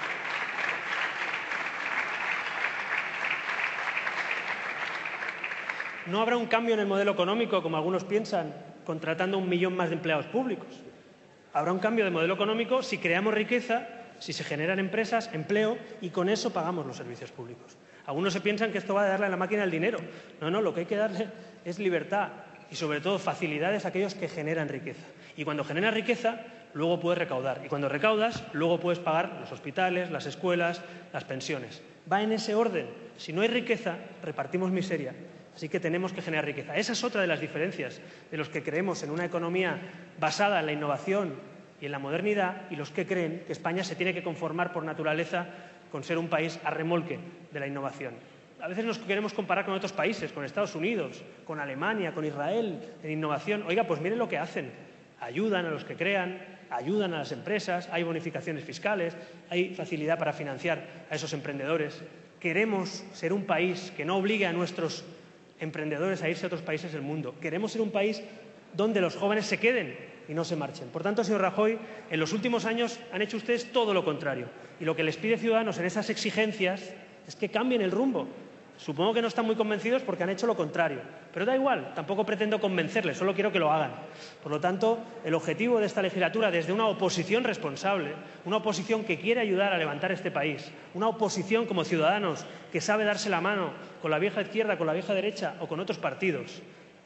No habrá un cambio en el modelo económico, como algunos piensan, contratando un millón más de empleados públicos. Habrá un cambio de modelo económico si creamos riqueza, si se generan empresas, empleo, y con eso pagamos los servicios públicos. Algunos se piensan que esto va a darle a la máquina el dinero. No, no, lo que hay que darle es libertad y, sobre todo, facilidades a aquellos que generan riqueza. Y cuando generas riqueza, luego puedes recaudar. Y cuando recaudas, luego puedes pagar los hospitales, las escuelas, las pensiones. Va en ese orden. Si no hay riqueza, repartimos miseria. Así que tenemos que generar riqueza. Esa es otra de las diferencias de los que creemos en una economía basada en la innovación y en la modernidad y los que creen que España se tiene que conformar por naturaleza con ser un país a remolque de la innovación. A veces nos queremos comparar con otros países, con Estados Unidos, con Alemania, con Israel, en innovación. Oiga, pues miren lo que hacen. Ayudan a los que crean, ayudan a las empresas, hay bonificaciones fiscales, hay facilidad para financiar a esos emprendedores. Queremos ser un país que no obligue a nuestros emprendedores a irse a otros países del mundo. Queremos ser un país donde los jóvenes se queden y no se marchen. Por tanto, señor Rajoy, en los últimos años han hecho ustedes todo lo contrario. Y lo que les pide Ciudadanos en esas exigencias es que cambien el rumbo. Supongo que no están muy convencidos porque han hecho lo contrario. Pero da igual, tampoco pretendo convencerles, solo quiero que lo hagan. Por lo tanto, el objetivo de esta legislatura, desde una oposición responsable, una oposición que quiere ayudar a levantar este país, una oposición como Ciudadanos que sabe darse la mano con la vieja izquierda, con la vieja derecha o con otros partidos,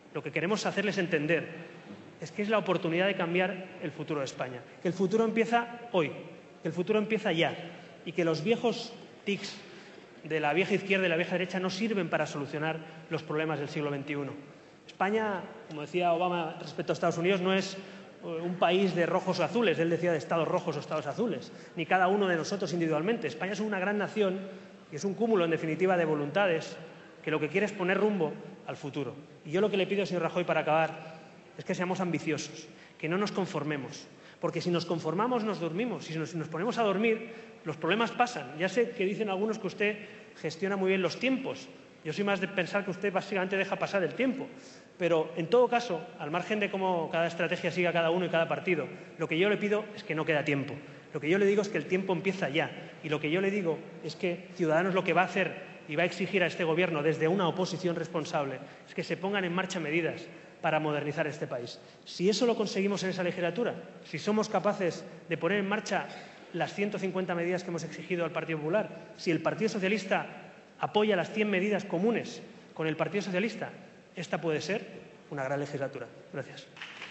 Lo que queremos hacerles entender es que es la oportunidad de cambiar el futuro de España. Que el futuro empieza hoy, que el futuro empieza ya y que los viejos tics de la vieja izquierda y la vieja derecha no sirven para solucionar los problemas del siglo veintiuno. España, como decía Obama respecto a Estados Unidos, no es un país de rojos o azules, él decía de estados rojos o estados azules, ni cada uno de nosotros individualmente. España es una gran nación y es un cúmulo, en definitiva, de voluntades que lo que quiere es poner rumbo al futuro. Y yo lo que le pido, señor Rajoy, para acabar, es que seamos ambiciosos, que no nos conformemos, porque si nos conformamos nos dormimos, si nos, si nos ponemos a dormir los problemas pasan. Ya sé que dicen algunos que usted gestiona muy bien los tiempos, yo soy más de pensar que usted básicamente deja pasar el tiempo, pero en todo caso, al margen de cómo cada estrategia siga cada uno y cada partido, lo que yo le pido es que no queda tiempo, lo que yo le digo es que el tiempo empieza ya y lo que yo le digo es que Ciudadanos lo que va a hacer y va a exigir a este Gobierno desde una oposición responsable es que se pongan en marcha medidas para modernizar este país. Si eso lo conseguimos en esa legislatura, si somos capaces de poner en marcha las ciento cincuenta medidas que hemos exigido al Partido Popular, si el Partido Socialista apoya las cien medidas comunes con el Partido Socialista, esta puede ser una gran legislatura. Gracias.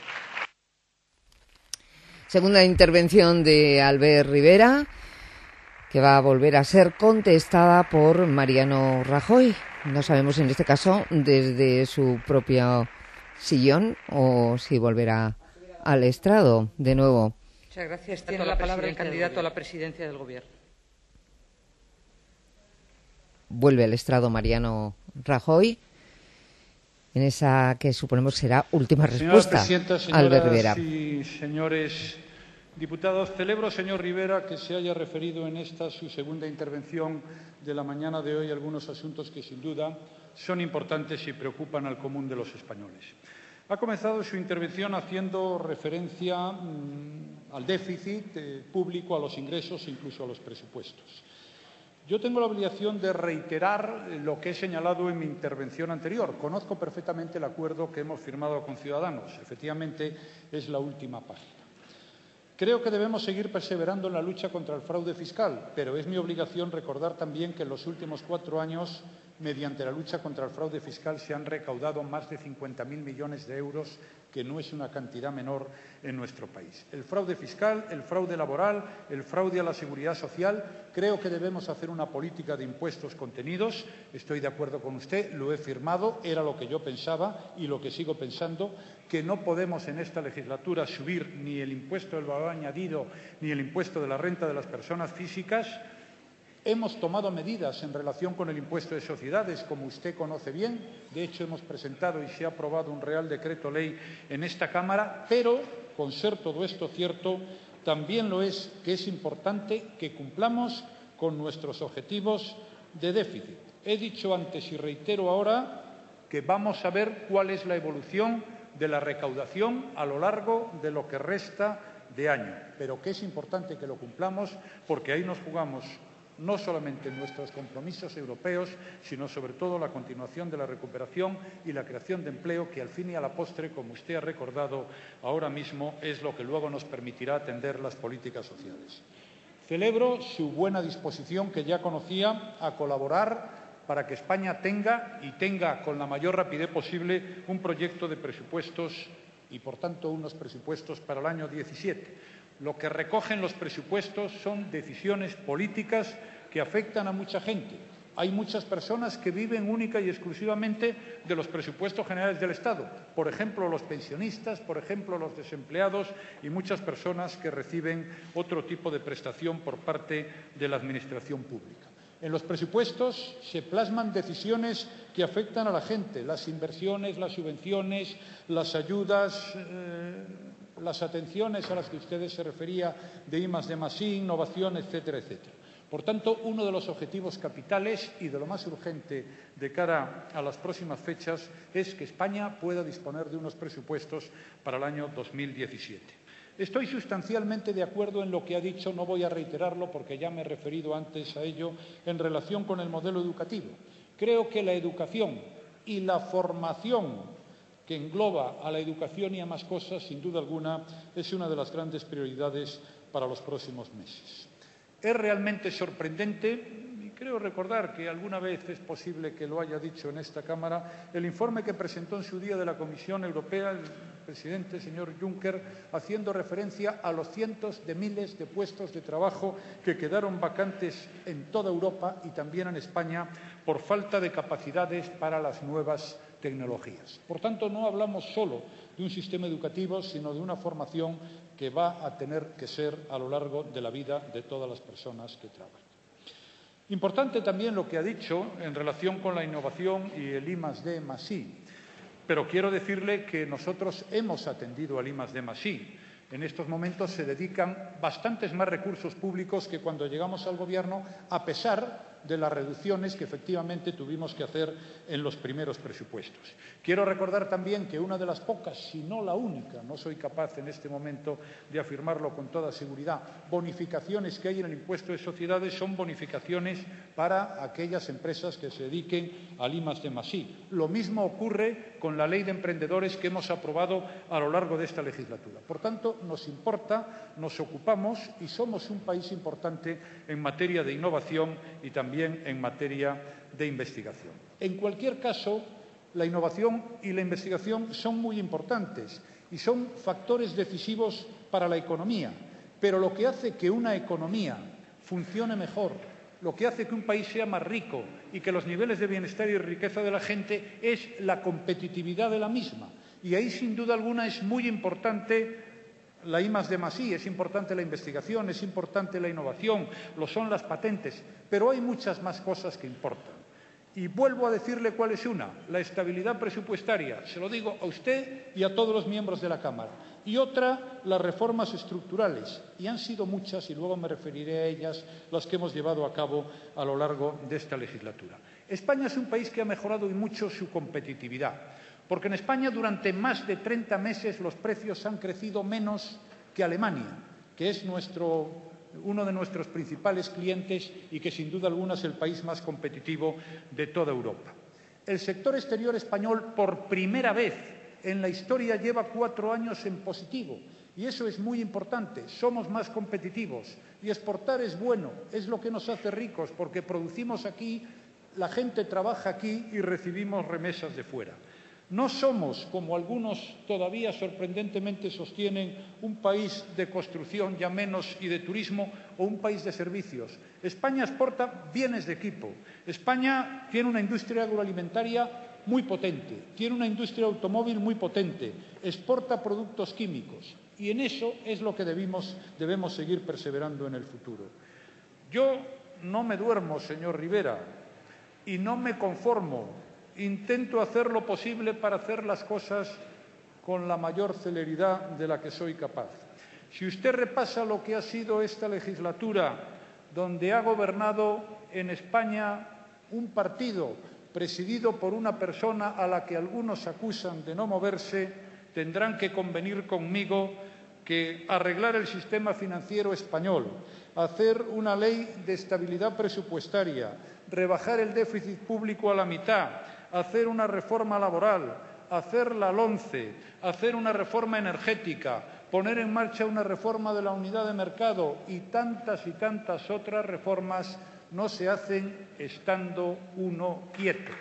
Segunda intervención de Albert Rivera, que va a volver a ser contestada por Mariano Rajoy. No sabemos en este caso desde su propio sillón o si volverá al estrado de nuevo. Muchas gracias. Tiene la palabra el candidato a la presidencia del Gobierno. Vuelve al estrado Mariano Rajoy en esa que suponemos será última respuesta. Señora presidenta, Albert Rivera. Y señores diputados, celebro, señor Rivera, que se haya referido en esta su segunda intervención de la mañana de hoy a algunos asuntos que sin duda son importantes y preocupan al común de los españoles. Ha comenzado su intervención haciendo referencia mmm, al déficit eh, público, a los ingresos e incluso a los presupuestos. Yo tengo la obligación de reiterar lo que he señalado en mi intervención anterior. Conozco perfectamente el acuerdo que hemos firmado con Ciudadanos. Efectivamente, es la última página. Creo que debemos seguir perseverando en la lucha contra el fraude fiscal, pero es mi obligación recordar también que en los últimos cuatro años, mediante la lucha contra el fraude fiscal, se han recaudado más de cincuenta mil millones de euros, que no es una cantidad menor en nuestro país. El fraude fiscal, el fraude laboral, el fraude a la seguridad social. Creo que debemos hacer una política de impuestos contenidos. Estoy de acuerdo con usted, lo he firmado, era lo que yo pensaba y lo que sigo pensando, que no podemos en esta legislatura subir ni el impuesto del valor añadido ni el impuesto de la renta de las personas físicas. Hemos tomado medidas en relación con el impuesto de sociedades, como usted conoce bien. De hecho, hemos presentado y se ha aprobado un Real Decreto Ley en esta Cámara, pero, con ser todo esto cierto, también lo es que es importante que cumplamos con nuestros objetivos de déficit. He dicho antes y reitero ahora que vamos a ver cuál es la evolución de la recaudación a lo largo de lo que resta de año, pero que es importante que lo cumplamos porque ahí nos jugamos no solamente nuestros compromisos europeos, sino sobre todo la continuación de la recuperación y la creación de empleo, que al fin y a la postre, como usted ha recordado ahora mismo, es lo que luego nos permitirá atender las políticas sociales. Celebro su buena disposición, que ya conocía, a colaborar para que España tenga, y tenga con la mayor rapidez posible, un proyecto de presupuestos y, por tanto, unos presupuestos para el año diecisiete. Lo que recogen los presupuestos son decisiones políticas que afectan a mucha gente. Hay muchas personas que viven única y exclusivamente de los presupuestos generales del Estado. Por ejemplo, los pensionistas, por ejemplo, los desempleados y muchas personas que reciben otro tipo de prestación por parte de la Administración pública. En los presupuestos se plasman decisiones que afectan a la gente, las inversiones, las subvenciones, las ayudas, eh, las atenciones a las que ustedes se refería de I más D más I, innovación, etcétera, etcétera. Por tanto, uno de los objetivos capitales y de lo más urgente de cara a las próximas fechas es que España pueda disponer de unos presupuestos para el año dos mil diecisiete. Estoy sustancialmente de acuerdo en lo que ha dicho, no voy a reiterarlo porque ya me he referido antes a ello, en relación con el modelo educativo. Creo que la educación y la formación que engloba a la educación y a más cosas, sin duda alguna, es una de las grandes prioridades para los próximos meses. Es realmente sorprendente creo recordar que alguna vez es posible que lo haya dicho en esta Cámara, el informe que presentó en su día de la Comisión Europea el presidente, señor Juncker, haciendo referencia a los cientos de miles de puestos de trabajo que quedaron vacantes en toda Europa y también en España por falta de capacidades para las nuevas tecnologías. Por tanto, no hablamos solo de un sistema educativo, sino de una formación que va a tener que ser a lo largo de la vida de todas las personas que trabajan. Importante también lo que ha dicho en relación con la innovación y el I más D más I, pero quiero decirle que nosotros hemos atendido al I más D más I. En estos momentos se dedican bastantes más recursos públicos que cuando llegamos al Gobierno, a pesar de las reducciones que efectivamente tuvimos que hacer en los primeros presupuestos. Quiero recordar también que una de las pocas, si no la única, no soy capaz en este momento de afirmarlo con toda seguridad, bonificaciones que hay en el impuesto de sociedades son bonificaciones para aquellas empresas que se dediquen al I más D más I. Lo mismo ocurre con la Ley de Emprendedores que hemos aprobado a lo largo de esta legislatura. Por tanto, nos importa, nos ocupamos y somos un país importante en materia de innovación y también también en materia de investigación. En cualquier caso, la innovación y la investigación son muy importantes y son factores decisivos para la economía, pero lo que hace que una economía funcione mejor, lo que hace que un país sea más rico y que los niveles de bienestar y riqueza de la gente es la competitividad de la misma. Y ahí, sin duda alguna, es muy importante la I más D más I, es importante la investigación, es importante la innovación, lo son las patentes, pero hay muchas más cosas que importan. Y vuelvo a decirle cuál es una, la estabilidad presupuestaria, se lo digo a usted y a todos los miembros de la Cámara. Y otra, las reformas estructurales, y han sido muchas, y luego me referiré a ellas, las que hemos llevado a cabo a lo largo de esta legislatura. España es un país que ha mejorado y mucho su competitividad. Porque en España durante más de treinta meses los precios han crecido menos que Alemania, que es nuestro, uno de nuestros principales clientes y que sin duda alguna es el país más competitivo de toda Europa. El sector exterior español por primera vez en la historia lleva cuatro años en positivo y eso es muy importante. Somos más competitivos y exportar es bueno, es lo que nos hace ricos porque producimos aquí, la gente trabaja aquí y recibimos remesas de fuera. No somos, como algunos todavía sorprendentemente sostienen, un país de construcción ya menos y de turismo o un país de servicios. España exporta bienes de equipo. España tiene una industria agroalimentaria muy potente, tiene una industria automóvil muy potente, exporta productos químicos y en eso es lo que debimos, debemos seguir perseverando en el futuro. Yo no me duermo, señor Rivera, y no me conformo. Intento hacer lo posible para hacer las cosas con la mayor celeridad de la que soy capaz. Si usted repasa lo que ha sido esta legislatura, donde ha gobernado en España un partido presidido por una persona a la que algunos acusan de no moverse, tendrán que convenir conmigo que arreglar el sistema financiero español, hacer una ley de estabilidad presupuestaria, rebajar el déficit público a la mitad, hacer una reforma laboral, hacer la LOMCE, hacer una reforma energética, poner en marcha una reforma de la unidad de mercado y tantas y tantas otras reformas no se hacen estando uno quieto.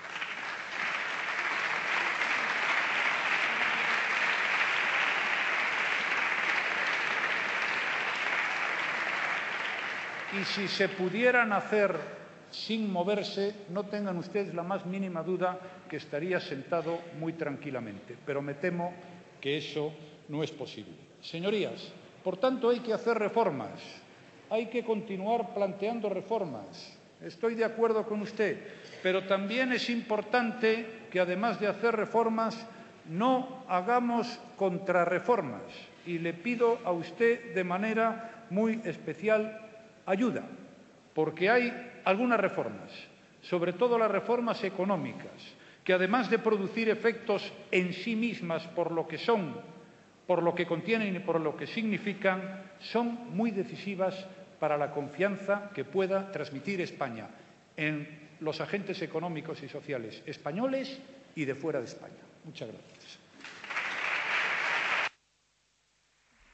Y si se pudieran hacer sin moverse, no tengan ustedes la más mínima duda que estaría sentado muy tranquilamente. Pero me temo que eso no es posible. Señorías, por tanto hay que hacer reformas, hay que continuar planteando reformas. Estoy de acuerdo con usted, pero también es importante que además de hacer reformas no hagamos contrarreformas. Y le pido a usted de manera muy especial ayuda, porque hay algunas reformas, sobre todo las reformas económicas, que además de producir efectos en sí mismas por lo que son, por lo que contienen y por lo que significan, son muy decisivas para la confianza que pueda transmitir España en los agentes económicos y sociales españoles y de fuera de España. Muchas gracias.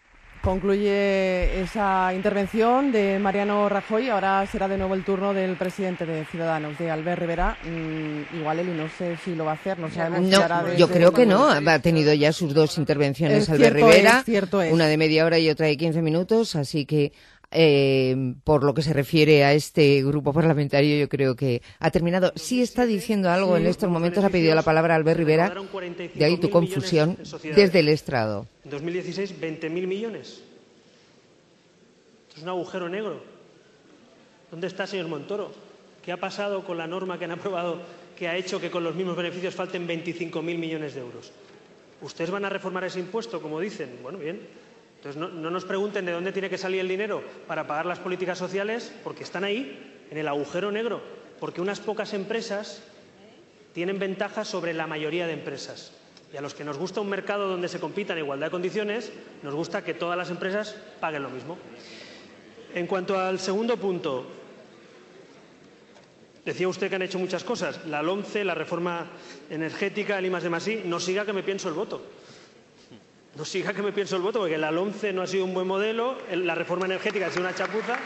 Concluye esa intervención de Mariano Rajoy. Ahora será de nuevo el turno del presidente de Ciudadanos, de Albert Rivera. Mm, igual Eli no sé si lo va a hacer, no sabemos no, si hará desde yo creo que no. Manuel. Ha tenido ya sus dos intervenciones Es Albert cierto Rivera, es, cierto es. una de media hora y otra de quince minutos, así que eh, por lo que se refiere a este grupo parlamentario, yo creo que ha terminado. Sí está diciendo algo Sí, en estos los momentos, ha pedido la palabra Albert Rivera, recaudaron cuarenta y cinco de ahí tu mil confusión, millones en sociedades. desde el estrado. En dos mil dieciséis, veinte mil millones. Esto es un agujero negro. ¿Dónde está, señor Montoro? ¿Qué ha pasado con la norma que han aprobado que ha hecho que con los mismos beneficios falten veinticinco mil millones de euros? ¿Ustedes van a reformar ese impuesto, como dicen? Bueno, bien. Entonces, no, no nos pregunten de dónde tiene que salir el dinero para pagar las políticas sociales, porque están ahí, en el agujero negro. Porque unas pocas empresas tienen ventajas sobre la mayoría de empresas. Y a los que nos gusta un mercado donde se compita en igualdad de condiciones, nos gusta que todas las empresas paguen lo mismo. En cuanto al segundo punto, decía usted que han hecho muchas cosas. La LOMCE, la reforma energética, el I más D más I. No siga que me pienso el voto. No siga que me pienso el voto, porque la LOMCE no ha sido un buen modelo, la reforma energética ha sido una chapuza.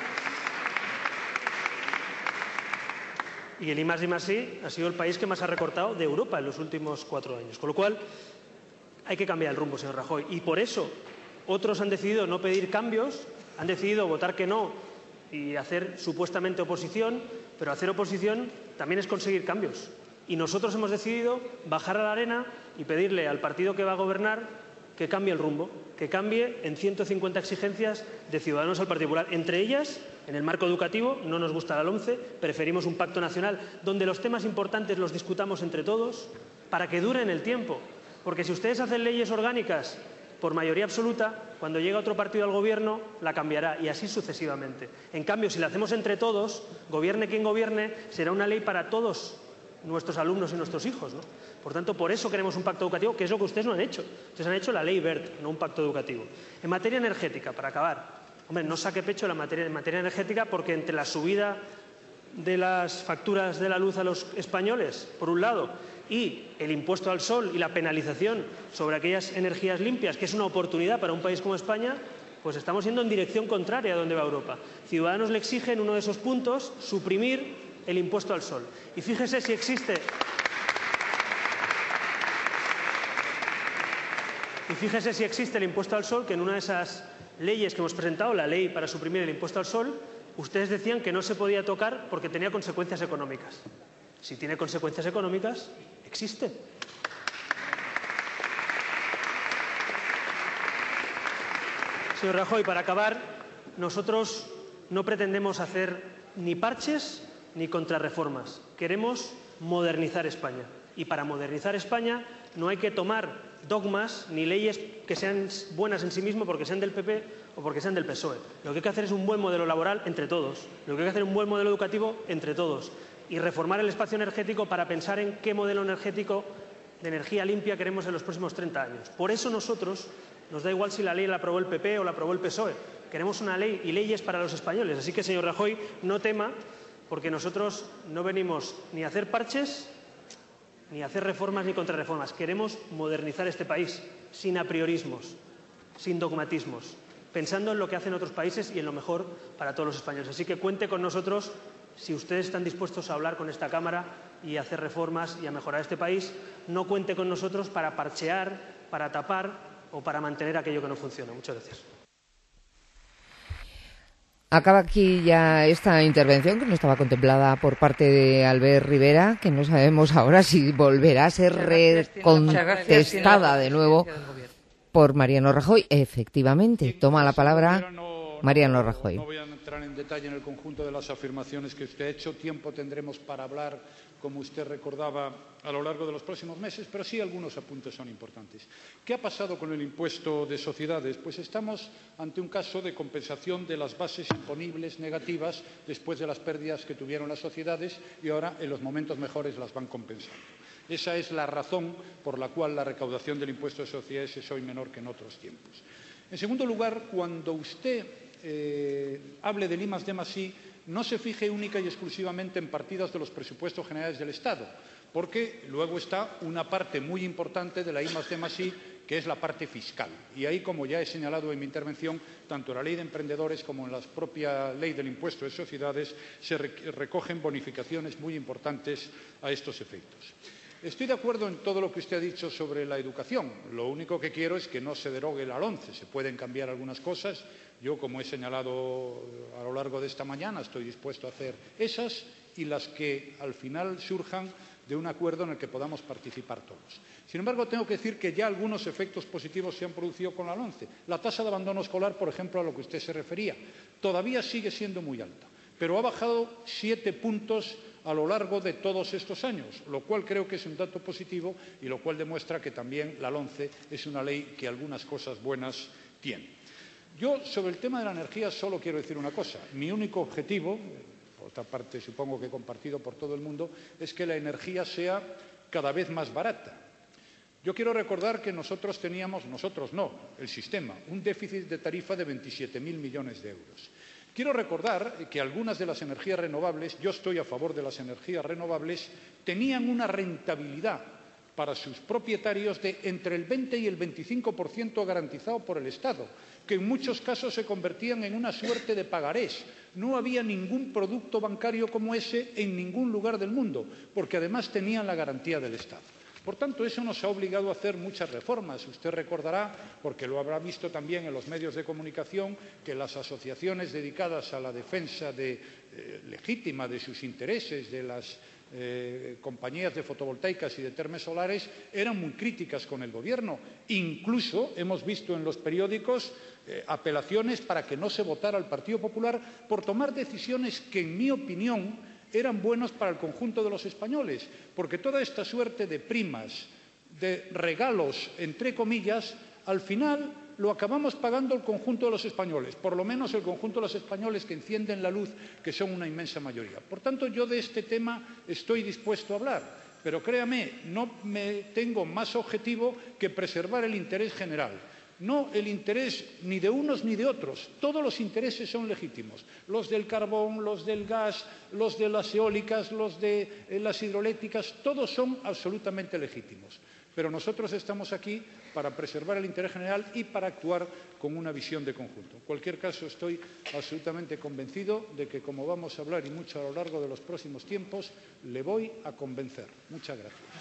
Y el I más D más I ha sido el país que más ha recortado de Europa en los últimos cuatro años. Con lo cual, hay que cambiar el rumbo, señor Rajoy. Y por eso, otros han decidido no pedir cambios, han decidido votar que no y hacer supuestamente oposición, pero hacer oposición también es conseguir cambios. Y nosotros hemos decidido bajar a la arena y pedirle al partido que va a gobernar que cambie el rumbo, que cambie en ciento cincuenta exigencias de Ciudadanos al Partido Popular. Entre ellas, en el marco educativo, no nos gusta la LOMCE, preferimos un pacto nacional donde los temas importantes los discutamos entre todos para que duren el tiempo. Porque si ustedes hacen leyes orgánicas por mayoría absoluta, cuando llega otro partido al gobierno, la cambiará, y así sucesivamente. En cambio, si la hacemos entre todos, gobierne quien gobierne, será una ley para todos nuestros alumnos y nuestros hijos, ¿no? Por tanto, por eso queremos un pacto educativo, que es lo que ustedes no han hecho. Ustedes han hecho la ley BERT, no un pacto educativo. En materia energética, para acabar, hombre, no saque pecho la materia, en materia energética, porque entre la subida de las facturas de la luz a los españoles, por un lado, y el impuesto al sol y la penalización sobre aquellas energías limpias, que es una oportunidad para un país como España, pues estamos yendo en dirección contraria a donde va Europa. Ciudadanos le exigen en uno de esos puntos suprimir el impuesto al sol. Y fíjese si existe... Y fíjese si existe el impuesto al sol, que en una de esas leyes que hemos presentado, la ley para suprimir el impuesto al sol, ustedes decían que no se podía tocar porque tenía consecuencias económicas. Si tiene consecuencias económicas, existe. Señor Rajoy, para acabar, nosotros no pretendemos hacer ni parches ni contrarreformas. Queremos modernizar España. Y para modernizar España no hay que tomar dogmas ni leyes que sean buenas en sí mismo porque sean del P P o porque sean del P S O E. Lo que hay que hacer es un buen modelo laboral entre todos. Lo que hay que hacer es un buen modelo educativo entre todos. Y reformar el espacio energético para pensar en qué modelo energético de energía limpia queremos en los próximos treinta años. Por eso nosotros, nos da igual si la ley la aprobó el P P o la aprobó el P S O E. Queremos una ley y leyes para los españoles. Así que, señor Rajoy, no tema, porque nosotros no venimos ni a hacer parches, ni a hacer reformas ni contrarreformas. Queremos modernizar este país sin apriorismos, sin dogmatismos, pensando en lo que hacen otros países y en lo mejor para todos los españoles. Así que cuente con nosotros si ustedes están dispuestos a hablar con esta Cámara y a hacer reformas y a mejorar este país. No cuente con nosotros para parchear, para tapar o para mantener aquello que no funciona. Muchas gracias. Acaba aquí ya esta intervención que no estaba contemplada por parte de Albert Rivera, que no sabemos ahora si volverá a ser recontestada de nuevo por Mariano Rajoy. Efectivamente, toma la palabra Mariano Rajoy. No voy a entrar en detalle en el conjunto de las afirmaciones que usted ha hecho. Tiempo tendremos para hablar, como usted recordaba, a lo largo de los próximos meses, pero sí algunos apuntes son importantes. ¿Qué ha pasado con el impuesto de sociedades? Pues estamos ante un caso de compensación de las bases imponibles negativas después de las pérdidas que tuvieron las sociedades y ahora en los momentos mejores las van compensando. Esa es la razón por la cual la recaudación del impuesto de sociedades es hoy menor que en otros tiempos. En segundo lugar, cuando usted eh, hable del I más D más I, no se fije única y exclusivamente en partidas de los presupuestos generales del Estado, porque luego está una parte muy importante de la I más D más I que es la parte fiscal. Y ahí, como ya he señalado en mi intervención, tanto en la Ley de Emprendedores como en la propia Ley del Impuesto de Sociedades se recogen bonificaciones muy importantes a estos efectos. Estoy de acuerdo en todo lo que usted ha dicho sobre la educación. Lo único que quiero es que no se derogue la LOMCE. Se pueden cambiar algunas cosas. Yo, como he señalado a lo largo de esta mañana, estoy dispuesto a hacer esas y las que al final surjan de un acuerdo en el que podamos participar todos. Sin embargo, tengo que decir que ya algunos efectos positivos se han producido con la LOMCE. La tasa de abandono escolar, por ejemplo, a lo que usted se refería, todavía sigue siendo muy alta, pero ha bajado siete puntos a lo largo de todos estos años, lo cual creo que es un dato positivo y lo cual demuestra que también la LOMCE es una ley que algunas cosas buenas tiene. Yo, sobre el tema de la energía, solo quiero decir una cosa. Mi único objetivo, por otra parte supongo que compartido por todo el mundo, es que la energía sea cada vez más barata. Yo quiero recordar que nosotros teníamos, nosotros no, el sistema, un déficit de tarifa de veintisiete mil millones de euros. Quiero recordar que algunas de las energías renovables, yo estoy a favor de las energías renovables, tenían una rentabilidad para sus propietarios de entre el veinte y el veinticinco por ciento garantizado por el Estado, que en muchos casos se convertían en una suerte de pagarés. No había ningún producto bancario como ese en ningún lugar del mundo, porque además tenían la garantía del Estado. Por tanto, eso nos ha obligado a hacer muchas reformas. Usted recordará, porque lo habrá visto también en los medios de comunicación, que las asociaciones dedicadas a la defensa de, eh, legítima de sus intereses, de las eh, compañías de fotovoltaicas y de termos solares, eran muy críticas con el Gobierno. Incluso hemos visto en los periódicos eh, apelaciones para que no se votara al Partido Popular por tomar decisiones que, en mi opinión, eran buenos para el conjunto de los españoles, porque toda esta suerte de primas, de regalos, entre comillas, al final lo acabamos pagando el conjunto de los españoles, por lo menos el conjunto de los españoles que encienden la luz, que son una inmensa mayoría. Por tanto, yo de este tema estoy dispuesto a hablar, pero créame, no me tengo más objetivo que preservar el interés general. No el interés ni de unos ni de otros. Todos los intereses son legítimos. Los del carbón, los del gas, los de las eólicas, los de eh, las hidroeléctricas, todos son absolutamente legítimos. Pero nosotros estamos aquí para preservar el interés general y para actuar con una visión de conjunto. En cualquier caso, estoy absolutamente convencido de que, como vamos a hablar y mucho a lo largo de los próximos tiempos, le voy a convencer. Muchas gracias.